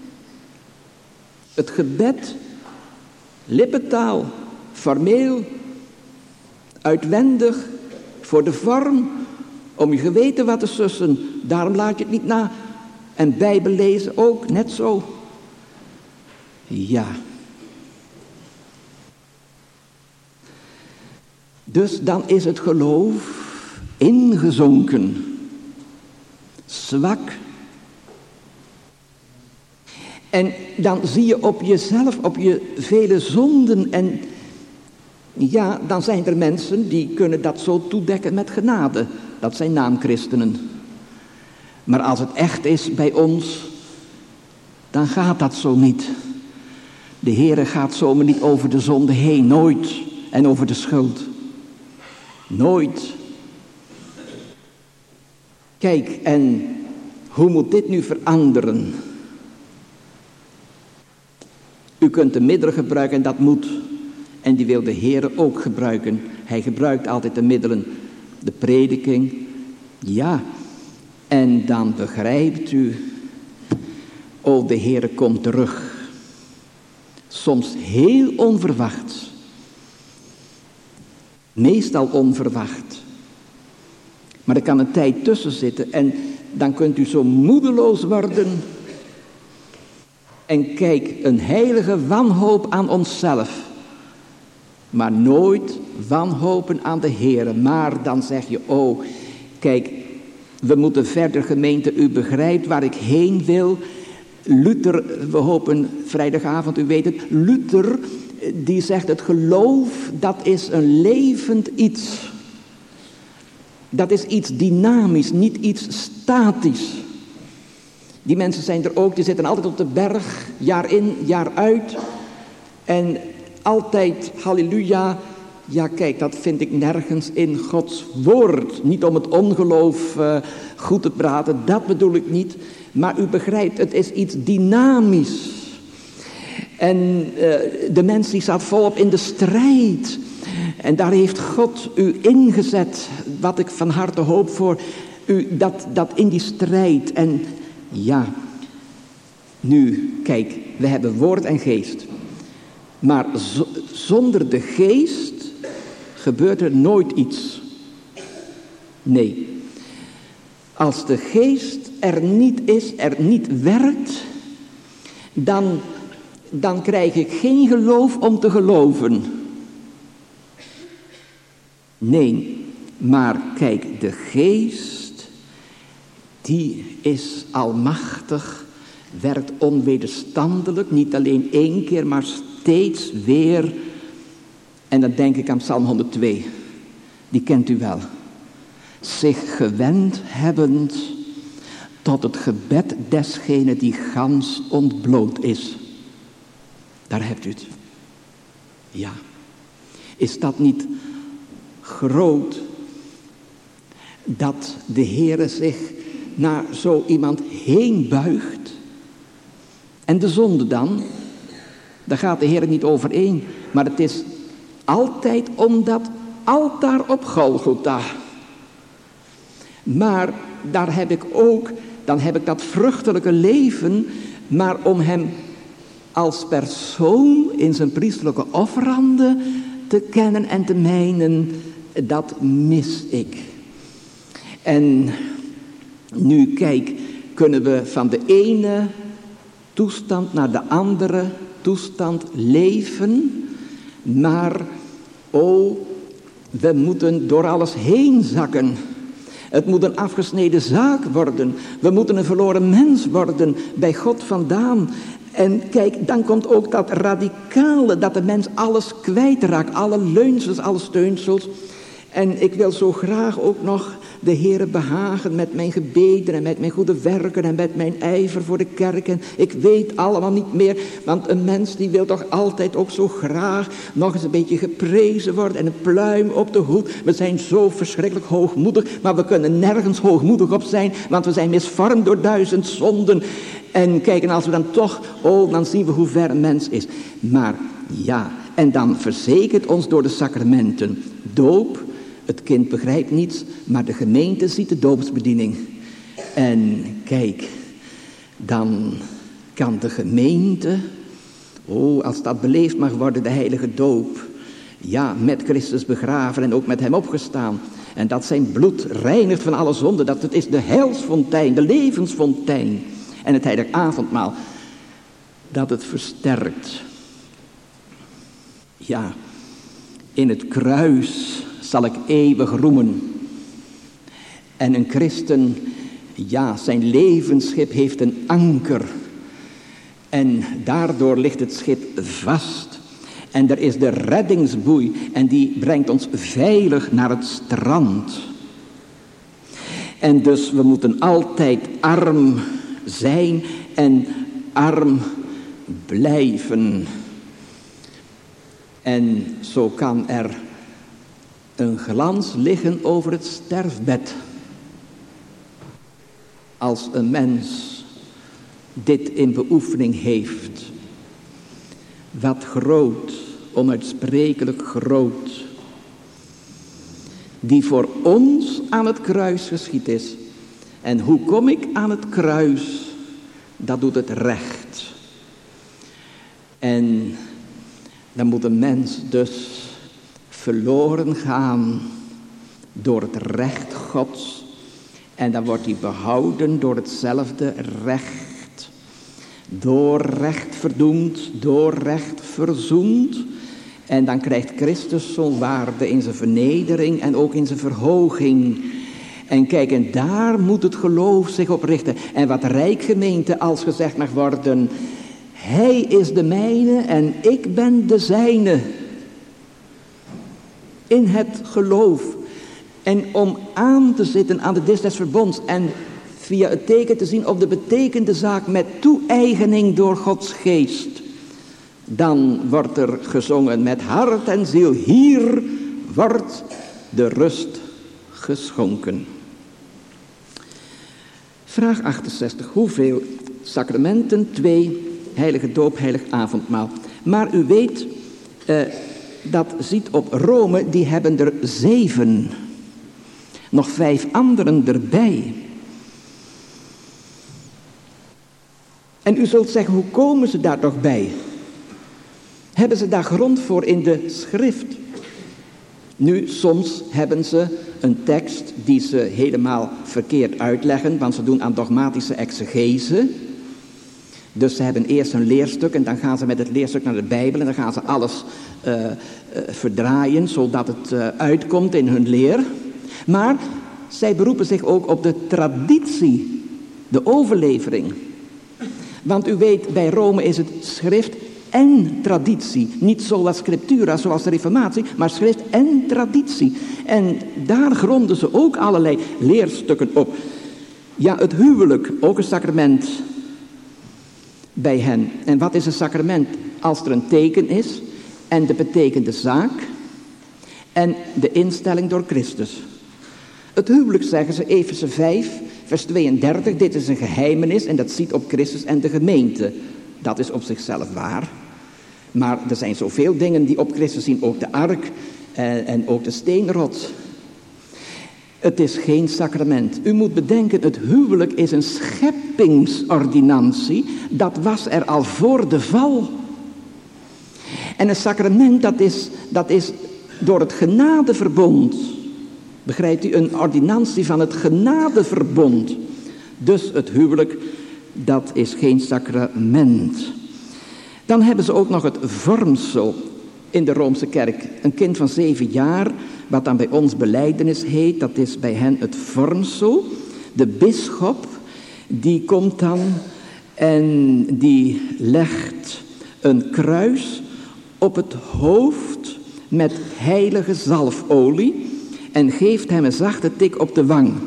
het gebed, lippentaal, formeel, uitwendig, voor de vorm, om je geweten wat te sussen, daarom laat je het niet na. En Bijbel lezen ook, net zo. Ja. Dus dan is het geloof ingezonken, zwak. En dan zie je op jezelf, op je vele zonden en ja, dan zijn er mensen die kunnen dat zo toedekken met genade. Dat zijn naamchristenen. Maar als het echt is bij ons, dan gaat dat zo niet. De Heere gaat zomaar niet over de zonde heen, nooit. En over de schuld. Nooit. Kijk, en hoe moet dit nu veranderen? U kunt de middelen gebruiken en dat moet. En die wil de Heere ook gebruiken. Hij gebruikt altijd de middelen. De prediking. Ja. En dan begrijpt u. Oh, de Heere komt terug. Soms heel onverwacht. Meestal onverwacht. Maar er kan een tijd tussen zitten. En dan kunt u zo moedeloos worden. En kijk, een heilige wanhoop aan onszelf. Maar nooit wanhopen aan de Heere. Maar dan zeg je, oh, kijk, we moeten verder, gemeente, u begrijpt waar ik heen wil. Luther, we hopen vrijdagavond, u weet het, Luther, die zegt het geloof, dat is een levend iets. Dat is iets dynamisch, niet iets statisch. Die mensen zijn er ook, die zitten altijd op de berg, jaar in, jaar uit. En altijd, halleluja, Ja, kijk, dat vind ik nergens in Gods woord. Niet om het ongeloof uh, goed te praten, dat bedoel ik niet. Maar u begrijpt, het is iets dynamisch. En uh, de mens die staat volop in de strijd. En daar heeft God u ingezet, wat ik van harte hoop voor u, dat, dat in die strijd. En ja, nu, kijk, we hebben woord en geest. Maar z- zonder de geest gebeurt er nooit iets. Nee. Als de geest er niet is, er niet werkt, dan, dan krijg ik geen geloof om te geloven. Nee, maar kijk, de geest, die is almachtig, werkt onwederstandelijk, niet alleen één keer, maar steeds weer. En dan denk ik aan Psalm honderdtwee, die kent u wel. Zich gewend hebbend tot het gebed desgene die gans ontbloot is. Daar hebt u het. Ja, is dat niet groot dat de Heere zich naar zo iemand heen buigt? En de zonde dan? Daar gaat de Heer niet overheen. Maar het is altijd om dat altaar op Golgotha. Maar daar heb ik ook, dan heb ik dat vruchtelijke leven, maar om hem als persoon in zijn priesterlijke offeranden te kennen en te mijnen, dat mis ik. En nu kijk, kunnen we van de ene toestand naar de andere toestand leven, maar oh, we moeten door alles heen zakken. Het moet een afgesneden zaak worden. We moeten een verloren mens worden, bij God vandaan. En kijk, dan komt ook dat radicale, dat de mens alles kwijtraakt. Alle leunsels, alle steunsels. En ik wil zo graag ook nog de Heere behagen met mijn gebeden en met mijn goede werken en met mijn ijver voor de kerk. En ik weet allemaal niet meer, want een mens die wil toch altijd ook zo graag nog eens een beetje geprezen worden en een pluim op de hoed. We zijn zo verschrikkelijk hoogmoedig, maar we kunnen nergens hoogmoedig op zijn, want we zijn misvormd door duizend zonden. En kijk, en als we dan toch, oh, dan zien we hoe ver een mens is. Maar ja, en dan verzekert ons door de sacramenten doop. Het kind begrijpt niets, maar de gemeente ziet de doopsbediening. En kijk, dan kan de gemeente, oh, als dat beleefd mag worden, de heilige doop, ja, met Christus begraven en ook met hem opgestaan. En dat zijn bloed reinigt van alle zonde, dat het is de heilsfontein, de levensfontein. En het heilige avondmaal, dat het versterkt. Ja, in het kruis zal ik eeuwig roemen. En een christen, ja, zijn levensschip heeft een anker. En daardoor ligt het schip vast. En er is de reddingsboei en die brengt ons veilig naar het strand. En dus we moeten altijd arm zijn en arm blijven. En zo kan er een glans liggen over het sterfbed. Als een mens dit in beoefening heeft. Wat groot, onuitsprekelijk groot. Die voor ons aan het kruis geschied is. En hoe kom ik aan het kruis? Dat doet het recht. En dan moet een mens dus verloren gaan door het recht Gods. En dan wordt hij behouden door hetzelfde recht. Door recht verdoemd, door recht verzoend. En dan krijgt Christus zo'n waarde in zijn vernedering en ook in zijn verhoging. En kijk, en daar moet het geloof zich op richten. En wat rijkgemeente als gezegd mag worden, hij is de mijne en ik ben de zijne. In het geloof. En om aan te zitten aan de dis des verbonds en via het teken te zien op de betekende zaak met toe-eigening door Gods geest. Dan wordt er gezongen met hart en ziel, hier wordt de rust geschonken. Vraag achtenzestig. Hoeveel sacramenten? Twee. Heilige doop, heilig avondmaal. Maar u weet, uh, dat ziet op Rome, die hebben er zeven. Nog vijf anderen erbij. En u zult zeggen, hoe komen ze daar toch bij? Hebben ze daar grond voor in de schrift? Nu, soms hebben ze een tekst die ze helemaal verkeerd uitleggen, want ze doen aan dogmatische exegese. Dus ze hebben eerst een leerstuk en dan gaan ze met het leerstuk naar de Bijbel en dan gaan ze alles uh, uh, verdraaien, zodat het uh, uitkomt in hun leer. Maar zij beroepen zich ook op de traditie, de overlevering. Want u weet, bij Rome is het schrift en traditie. Niet zoals scriptura, zoals de Reformatie, maar schrift en traditie. En daar gronden ze ook allerlei leerstukken op. Ja, het huwelijk, ook een sacrament bij hen. En wat is een sacrament? Als er een teken is en de betekende zaak en de instelling door Christus. Het huwelijk, zeggen ze, Efeze vijf, vers tweeëndertig, dit is een geheimenis en dat ziet op Christus en de gemeente. Dat is op zichzelf waar. Maar er zijn zoveel dingen die op Christus zien, ook de ark en, en ook de steenrots. Het is geen sacrament. U moet bedenken, het huwelijk is een scheppingsordinantie. Dat was er al voor de val. En een sacrament, dat is, dat is door het genadeverbond. Begrijpt u, een ordinantie van het genadeverbond. Dus het huwelijk, dat is geen sacrament. Dan hebben ze ook nog het vormsel in de Roomse kerk. Een kind van zeven jaar, wat dan bij ons belijdenis heet, dat is bij hen het vormsel. De bisschop, die komt dan en die legt een kruis op het hoofd met heilige zalfolie en geeft hem een zachte tik op de wang.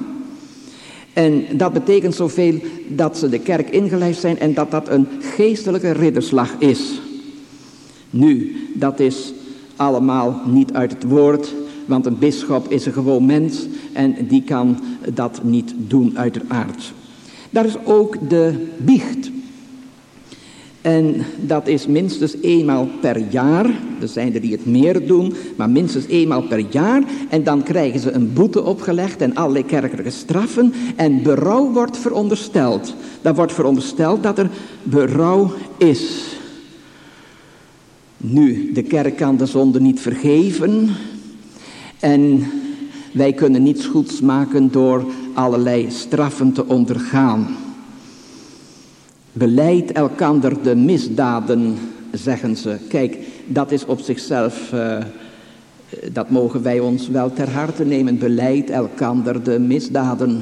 En dat betekent zoveel dat ze de kerk ingelijfd zijn en dat dat een geestelijke ridderslag is. Nu, dat is allemaal niet uit het woord, want een bisschop is een gewoon mens en die kan dat niet doen uiteraard. Daar is ook de biecht. En dat is minstens eenmaal per jaar. Er zijn er die het meer doen, maar minstens eenmaal per jaar. En dan krijgen ze een boete opgelegd en allerlei kerkelijke straffen. En berouw wordt verondersteld. Dan wordt verondersteld dat er berouw is. Nu, de kerk kan de zonde niet vergeven. En wij kunnen niets goeds maken door allerlei straffen te ondergaan. Belijd elkander de misdaden, zeggen ze. Kijk, dat is op zichzelf, uh, dat mogen wij ons wel ter harte nemen. Belijd elkander de misdaden.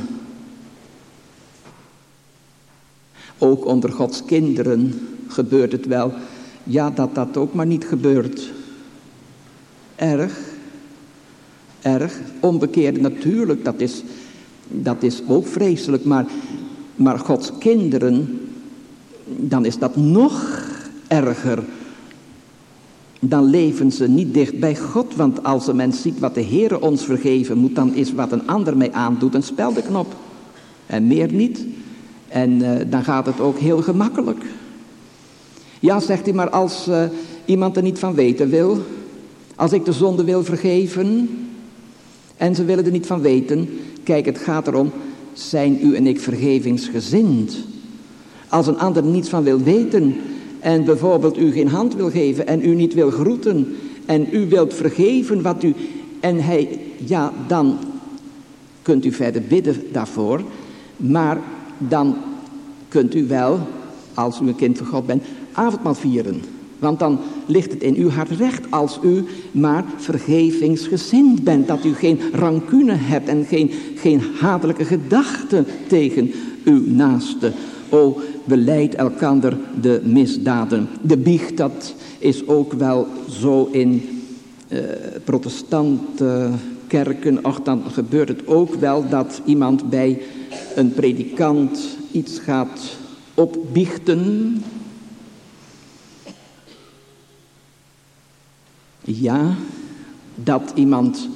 Ook onder Gods kinderen gebeurt het wel. Ja, dat dat ook maar niet gebeurt. Erg. Erg. Onbekeerde natuurlijk, dat is, dat is ook vreselijk. Maar, maar Gods kinderen, dan is dat nog erger. Dan leven ze niet dicht bij God. Want als een mens ziet wat de Heere ons vergeven moet, dan is wat een ander mij aandoet een speldenknop. En meer niet. En uh, dan gaat het ook heel gemakkelijk. Ja, zegt hij, maar als uh, iemand er niet van weten wil, als ik de zonde wil vergeven en ze willen er niet van weten, kijk, het gaat erom, zijn u en ik vergevingsgezind? Als een ander er niets van wil weten en bijvoorbeeld u geen hand wil geven en u niet wil groeten en u wilt vergeven wat u, en hij, ja, dan kunt u verder bidden daarvoor, maar dan kunt u wel, als u een kind van God bent, avondmaal vieren. Want dan ligt het in uw hart recht als u maar vergevingsgezind bent. Dat u geen rancune hebt en geen, geen hatelijke gedachten tegen uw naaste. O, belijd elkander de misdaden. De biecht, dat is ook wel zo in uh, protestante kerken. Och, dan gebeurt het ook wel dat iemand bij een predikant iets gaat opbiechten. Ja, Dat iemand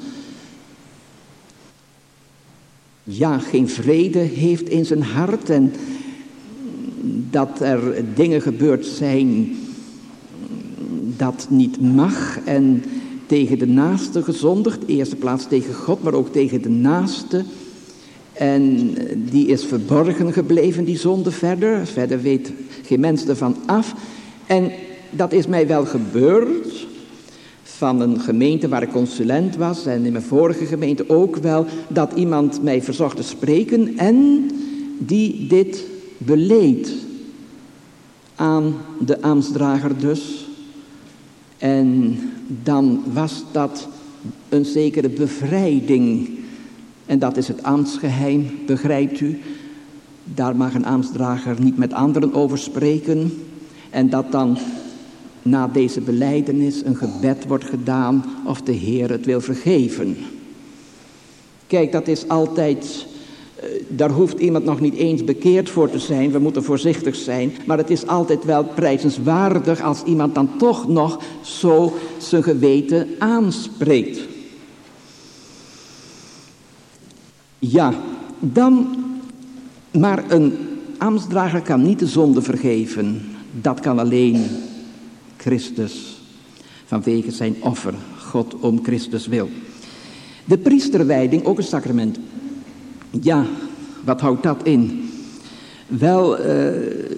ja, geen vrede heeft in zijn hart en dat er dingen gebeurd zijn dat niet mag en tegen de naaste gezondigd, in de eerste plaats tegen God, maar ook tegen de naaste. En die is verborgen gebleven, die zonde verder. Verder weet geen mens ervan af. En dat is mij wel gebeurd van een gemeente waar ik consulent was en in mijn vorige gemeente ook wel, dat iemand mij verzocht te spreken en die dit beleed aan de ambtsdrager dus. En dan was dat een zekere bevrijding. En dat is het ambtsgeheim, begrijpt u. Daar mag een ambtsdrager niet met anderen over spreken. En dat dan na deze belijdenis een gebed wordt gedaan of de Heer het wil vergeven. Kijk, dat is altijd, daar hoeft iemand nog niet eens bekeerd voor te zijn. We moeten voorzichtig zijn. Maar het is altijd wel prijzenswaardig als iemand dan toch nog zo zijn geweten aanspreekt. Ja, dan, maar een ambtsdrager kan niet de zonde vergeven. Dat kan alleen Christus, vanwege zijn offer, God om Christus wil. De priesterwijding, ook een sacrament. Ja, wat houdt dat in? Wel, uh,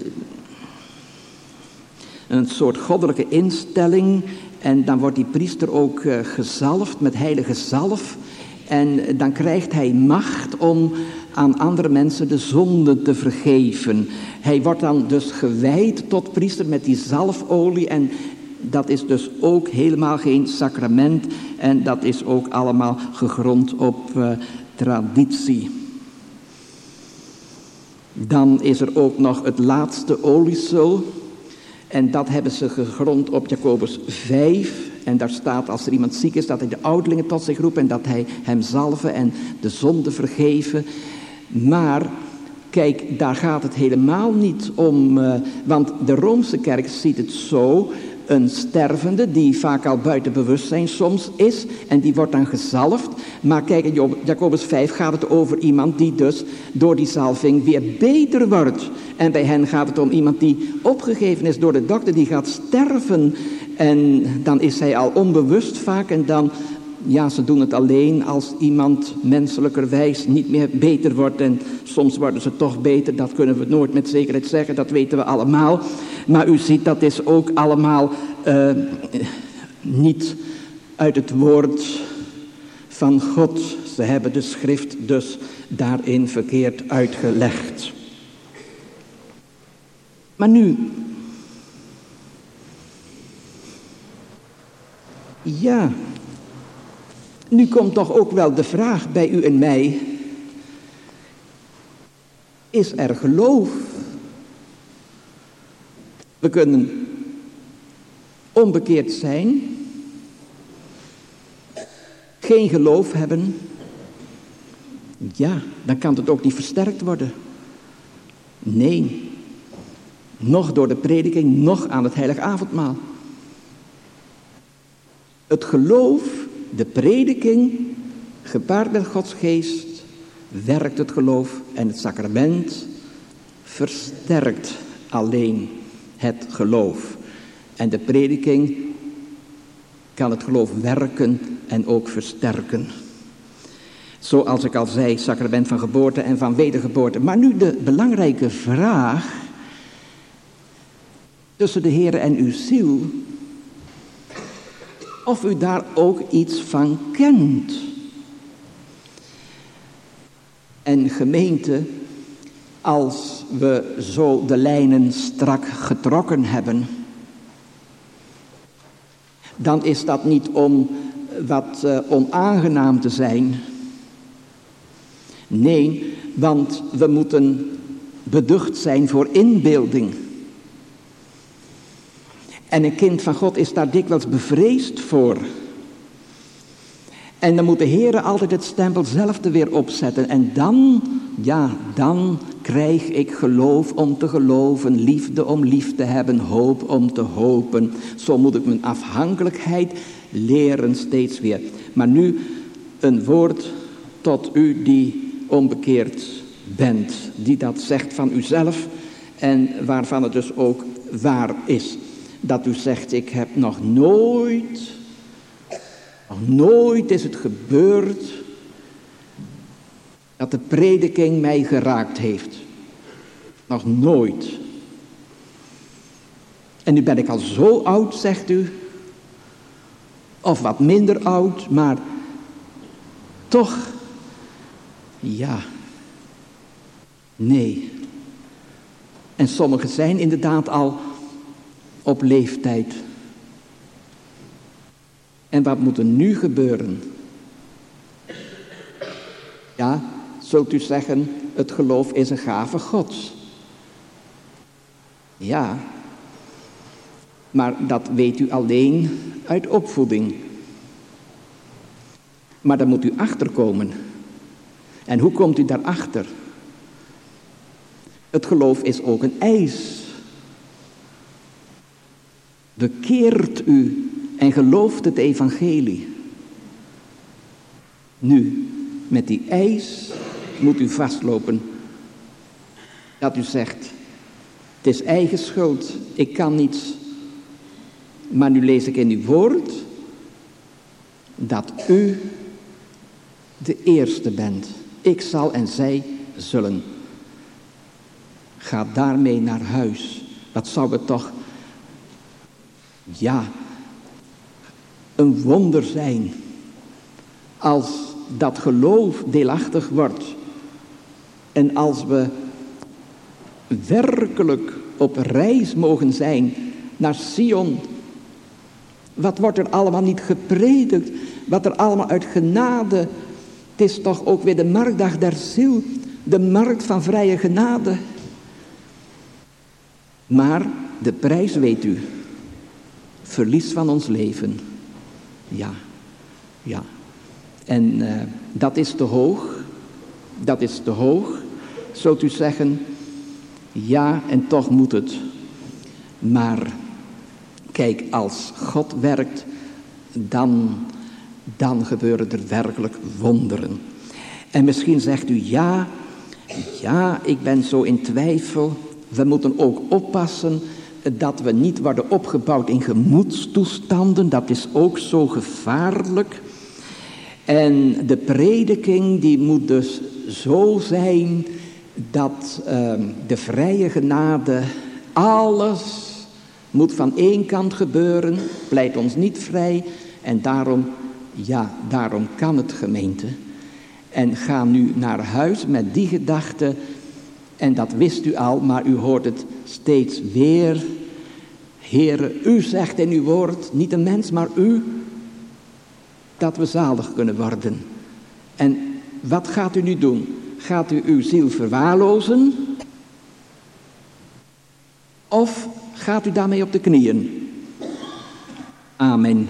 een soort goddelijke instelling. En dan wordt die priester ook uh, gezalfd met heilige zalf. En dan krijgt hij macht om aan andere mensen de zonde te vergeven. Hij wordt dan dus gewijd tot priester met die zalfolie. En dat is dus ook helemaal geen sacrament. En dat is ook allemaal gegrond op uh, traditie. Dan is er ook nog het laatste oliesul. En dat hebben ze gegrond op Jacobus vijf. En daar staat, als er iemand ziek is, dat hij de ouderlingen tot zich roept en dat hij hem zalven en de zonde vergeven. Maar, kijk, daar gaat het helemaal niet om, uh, want de Roomse kerk ziet het zo, een stervende die vaak al buiten bewustzijn soms is en die wordt dan gezalfd. Maar kijk, in Jacobus vijf gaat het over iemand die dus door die zalving weer beter wordt. En bij hen gaat het om iemand die opgegeven is door de dokter, die gaat sterven. En dan is hij al onbewust vaak en dan, ja, ze doen het alleen als iemand menselijkerwijs niet meer beter wordt. En soms worden ze toch beter, dat kunnen we nooit met zekerheid zeggen, dat weten we allemaal. Maar u ziet, dat is ook allemaal uh, niet uit het woord van God. Ze hebben de schrift dus daarin verkeerd uitgelegd. Maar nu, ja, nu komt toch ook wel de vraag bij u en mij, is er geloof? We kunnen onbekeerd zijn, geen geloof hebben, ja, dan kan het ook niet versterkt worden. Nee, nog door de prediking, nog aan het heilig avondmaal. Het geloof, de prediking, gepaard met Gods geest, werkt het geloof en het sacrament versterkt alleen het geloof. En de prediking kan het geloof werken en ook versterken. Zoals ik al zei, sacrament van geboorte en van wedergeboorte. Maar nu de belangrijke vraag tussen de Heer en uw ziel, of u daar ook iets van kent. En gemeente, als we zo de lijnen strak getrokken hebben, dan is dat niet om wat uh, onaangenaam te zijn. Nee, want we moeten beducht zijn voor inbeelding. En een kind van God is daar dikwijls bevreesd voor. En dan moet de Heer altijd het stempel zelf er weer opzetten. En dan, ja, dan krijg ik geloof om te geloven, liefde om lief te hebben, hoop om te hopen. Zo moet ik mijn afhankelijkheid leren steeds weer. Maar nu een woord tot u die onbekeerd bent. Die dat zegt van uzelf en waarvan het dus ook waar is. Dat u zegt, ik heb nog nooit, nog nooit is het gebeurd dat de prediking mij geraakt heeft. Nog nooit. En nu ben ik al zo oud, zegt u. Of wat minder oud, maar toch, ja, nee. En sommigen zijn inderdaad al op leeftijd. En wat moet er nu gebeuren? Ja, zult u zeggen, het geloof is een gave Gods. Ja, maar dat weet u alleen uit opvoeding. Maar daar moet u achterkomen. En hoe komt u daarachter? Het geloof is ook een eis. Bekeert u en gelooft het evangelie. Nu, met die eis moet u vastlopen. Dat u zegt, het is eigen schuld, ik kan niets. Maar nu lees ik in uw woord dat u de eerste bent. Ik zal en zij zullen. Ga daarmee naar huis. Dat zou het toch, ja, een wonder zijn. Als dat geloof deelachtig wordt. En als we werkelijk op reis mogen zijn naar Sion. Wat wordt er allemaal niet gepredikt? Wat er allemaal uit genade. Het is toch ook weer de marktdag der ziel. De markt van vrije genade. Maar de prijs weet u. Verlies van ons leven. Ja, ja. En uh, dat is te hoog. Dat is te hoog. Zult u zeggen, ja, en toch moet het. Maar kijk, als God werkt, dan, dan gebeuren er werkelijk wonderen. En misschien zegt u, ja, ja, ik ben zo in twijfel. We moeten ook oppassen dat we niet worden opgebouwd in gemoedstoestanden. Dat is ook zo gevaarlijk. En de prediking die moet dus zo zijn dat uh, de vrije genade, alles moet van één kant gebeuren, pleit ons niet vrij. En daarom, ja, daarom kan het, gemeente. En ga nu naar huis met die gedachte. En dat wist u al, maar u hoort het steeds weer. Heere, u zegt in uw woord, niet een mens, maar u, dat we zalig kunnen worden. En wat gaat u nu doen? Gaat u uw ziel verwaarlozen? Of gaat u daarmee op de knieën? Amen.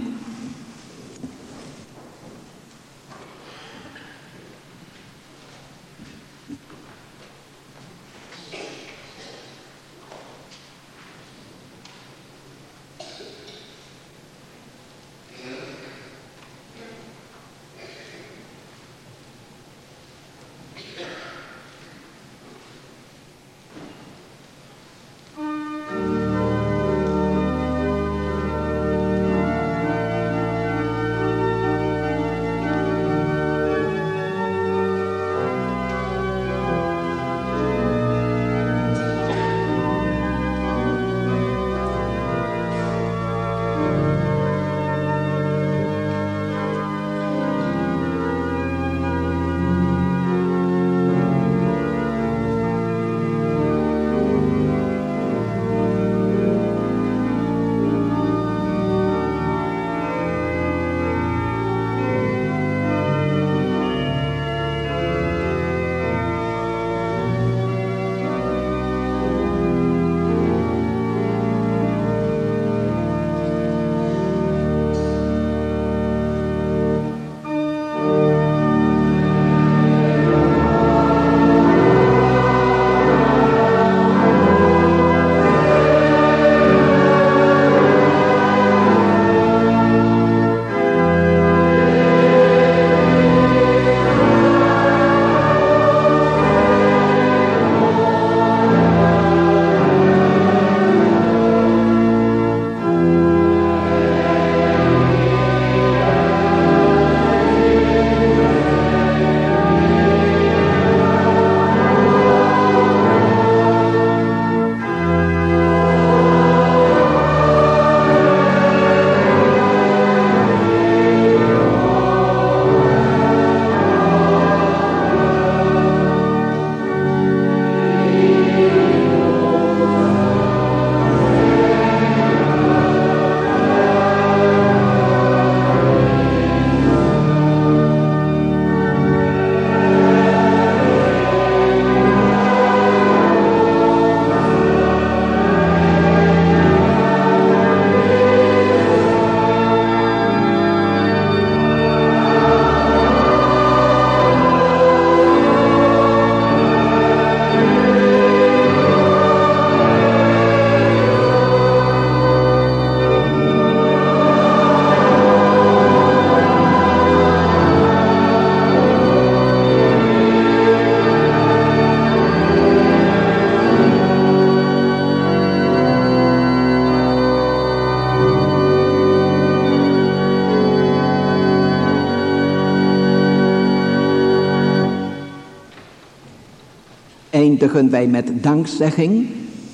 eindigen wij met dankzegging.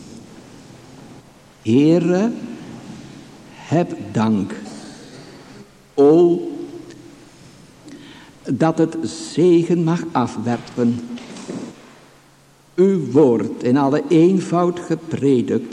Heere, heb dank. O, dat het zegen mag afwerpen. Uw woord in alle eenvoud gepredikt.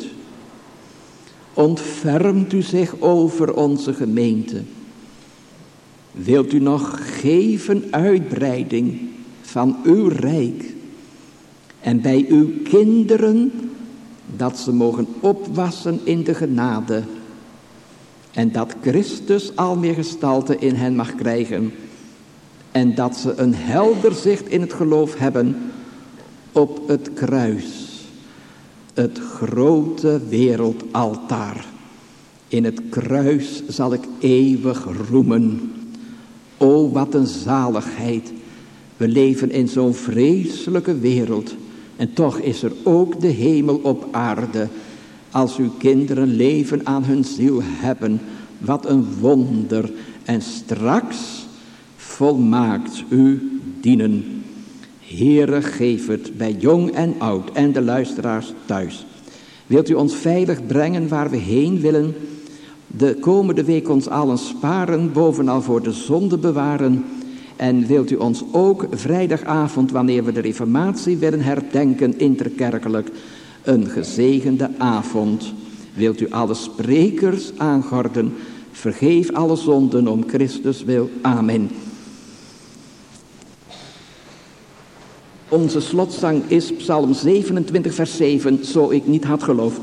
Ontfermt u zich over onze gemeente. Wilt u nog geven uitbreiding van uw rijk. En bij uw kinderen dat ze mogen opwassen in de genade. En dat Christus al meer gestalte in hen mag krijgen. En dat ze een helder zicht in het geloof hebben op het kruis. Het grote wereldaltaar. In het kruis zal ik eeuwig roemen. O, wat een zaligheid. We leven in zo'n vreselijke wereld. En toch is er ook de hemel op aarde. Als uw kinderen leven aan hun ziel hebben. Wat een wonder. En straks volmaakt u dienen. Heere, geef het bij jong en oud en de luisteraars thuis. Wilt u ons veilig brengen waar we heen willen? De komende week ons allen sparen, bovenal voor de zonde bewaren. En wilt u ons ook vrijdagavond, wanneer we de reformatie willen herdenken, interkerkelijk, een gezegende avond. Wilt u alle sprekers aangorden, vergeef alle zonden om Christus wil. Amen. Onze slotzang is Psalm zevenentwintig vers zeven, zo ik niet had geloofd.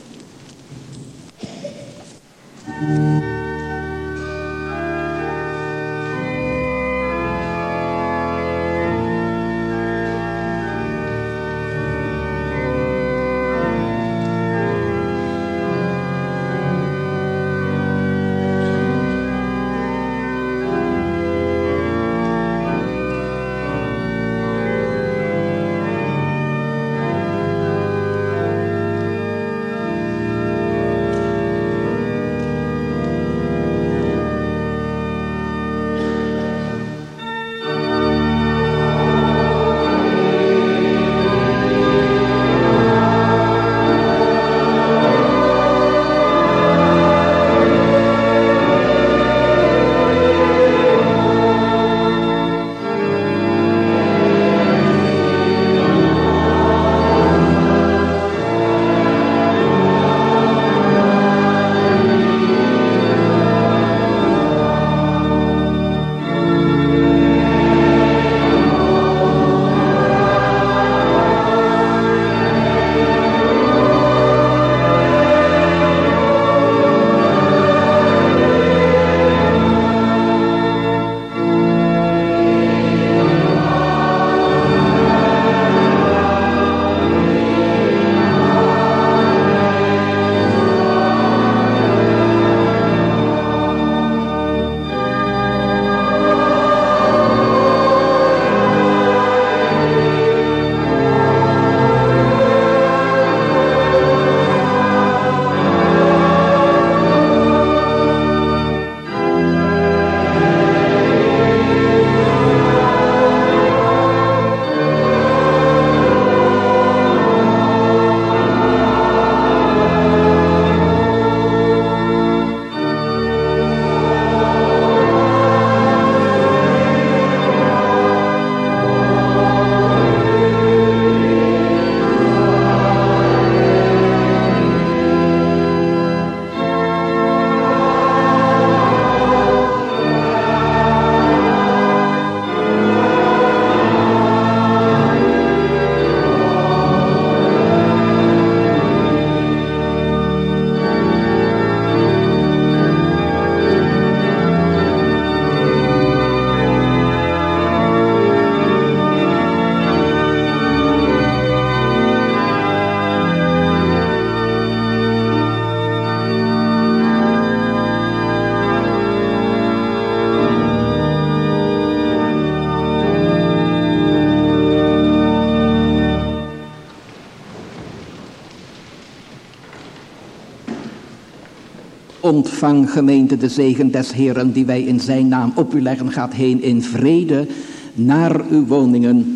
Ontvang, gemeente, de zegen des Heeren die wij in zijn naam op u leggen. Gaat heen in vrede naar uw woningen.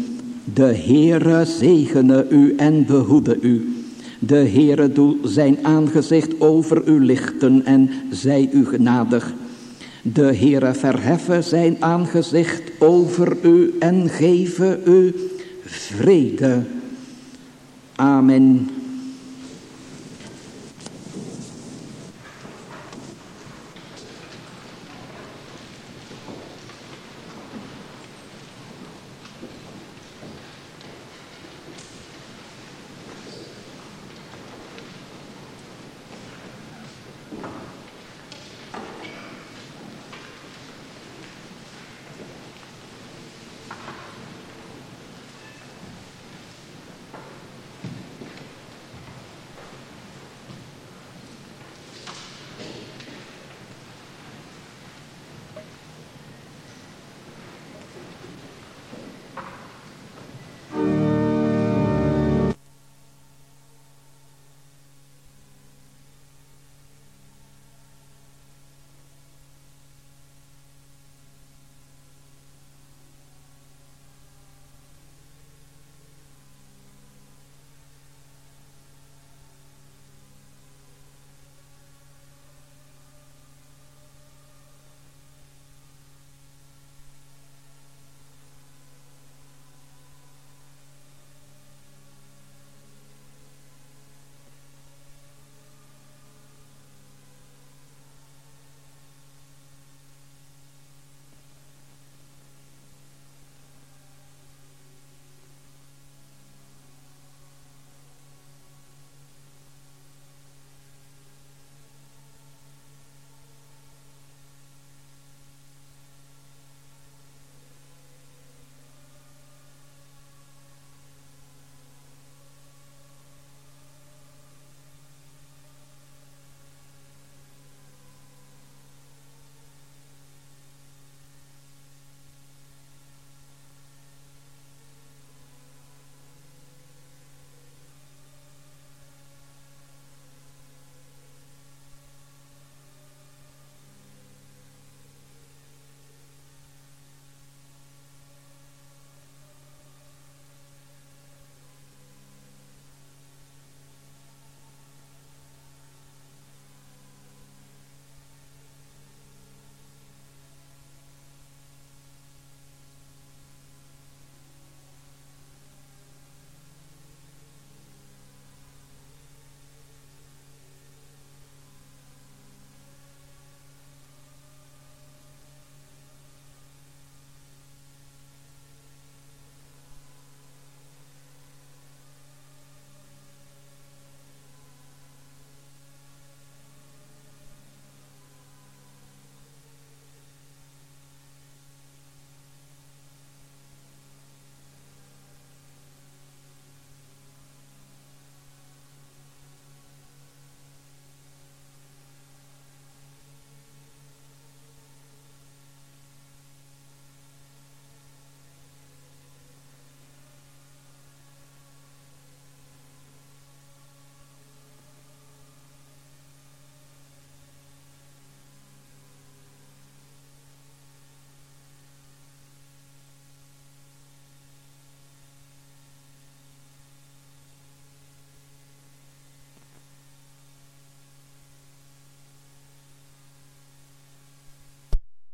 De Heere zegene u en behoede u. De Heere doe zijn aangezicht over u lichten en zij u genadig. De Heere verheffen zijn aangezicht over u en geven u vrede. Amen.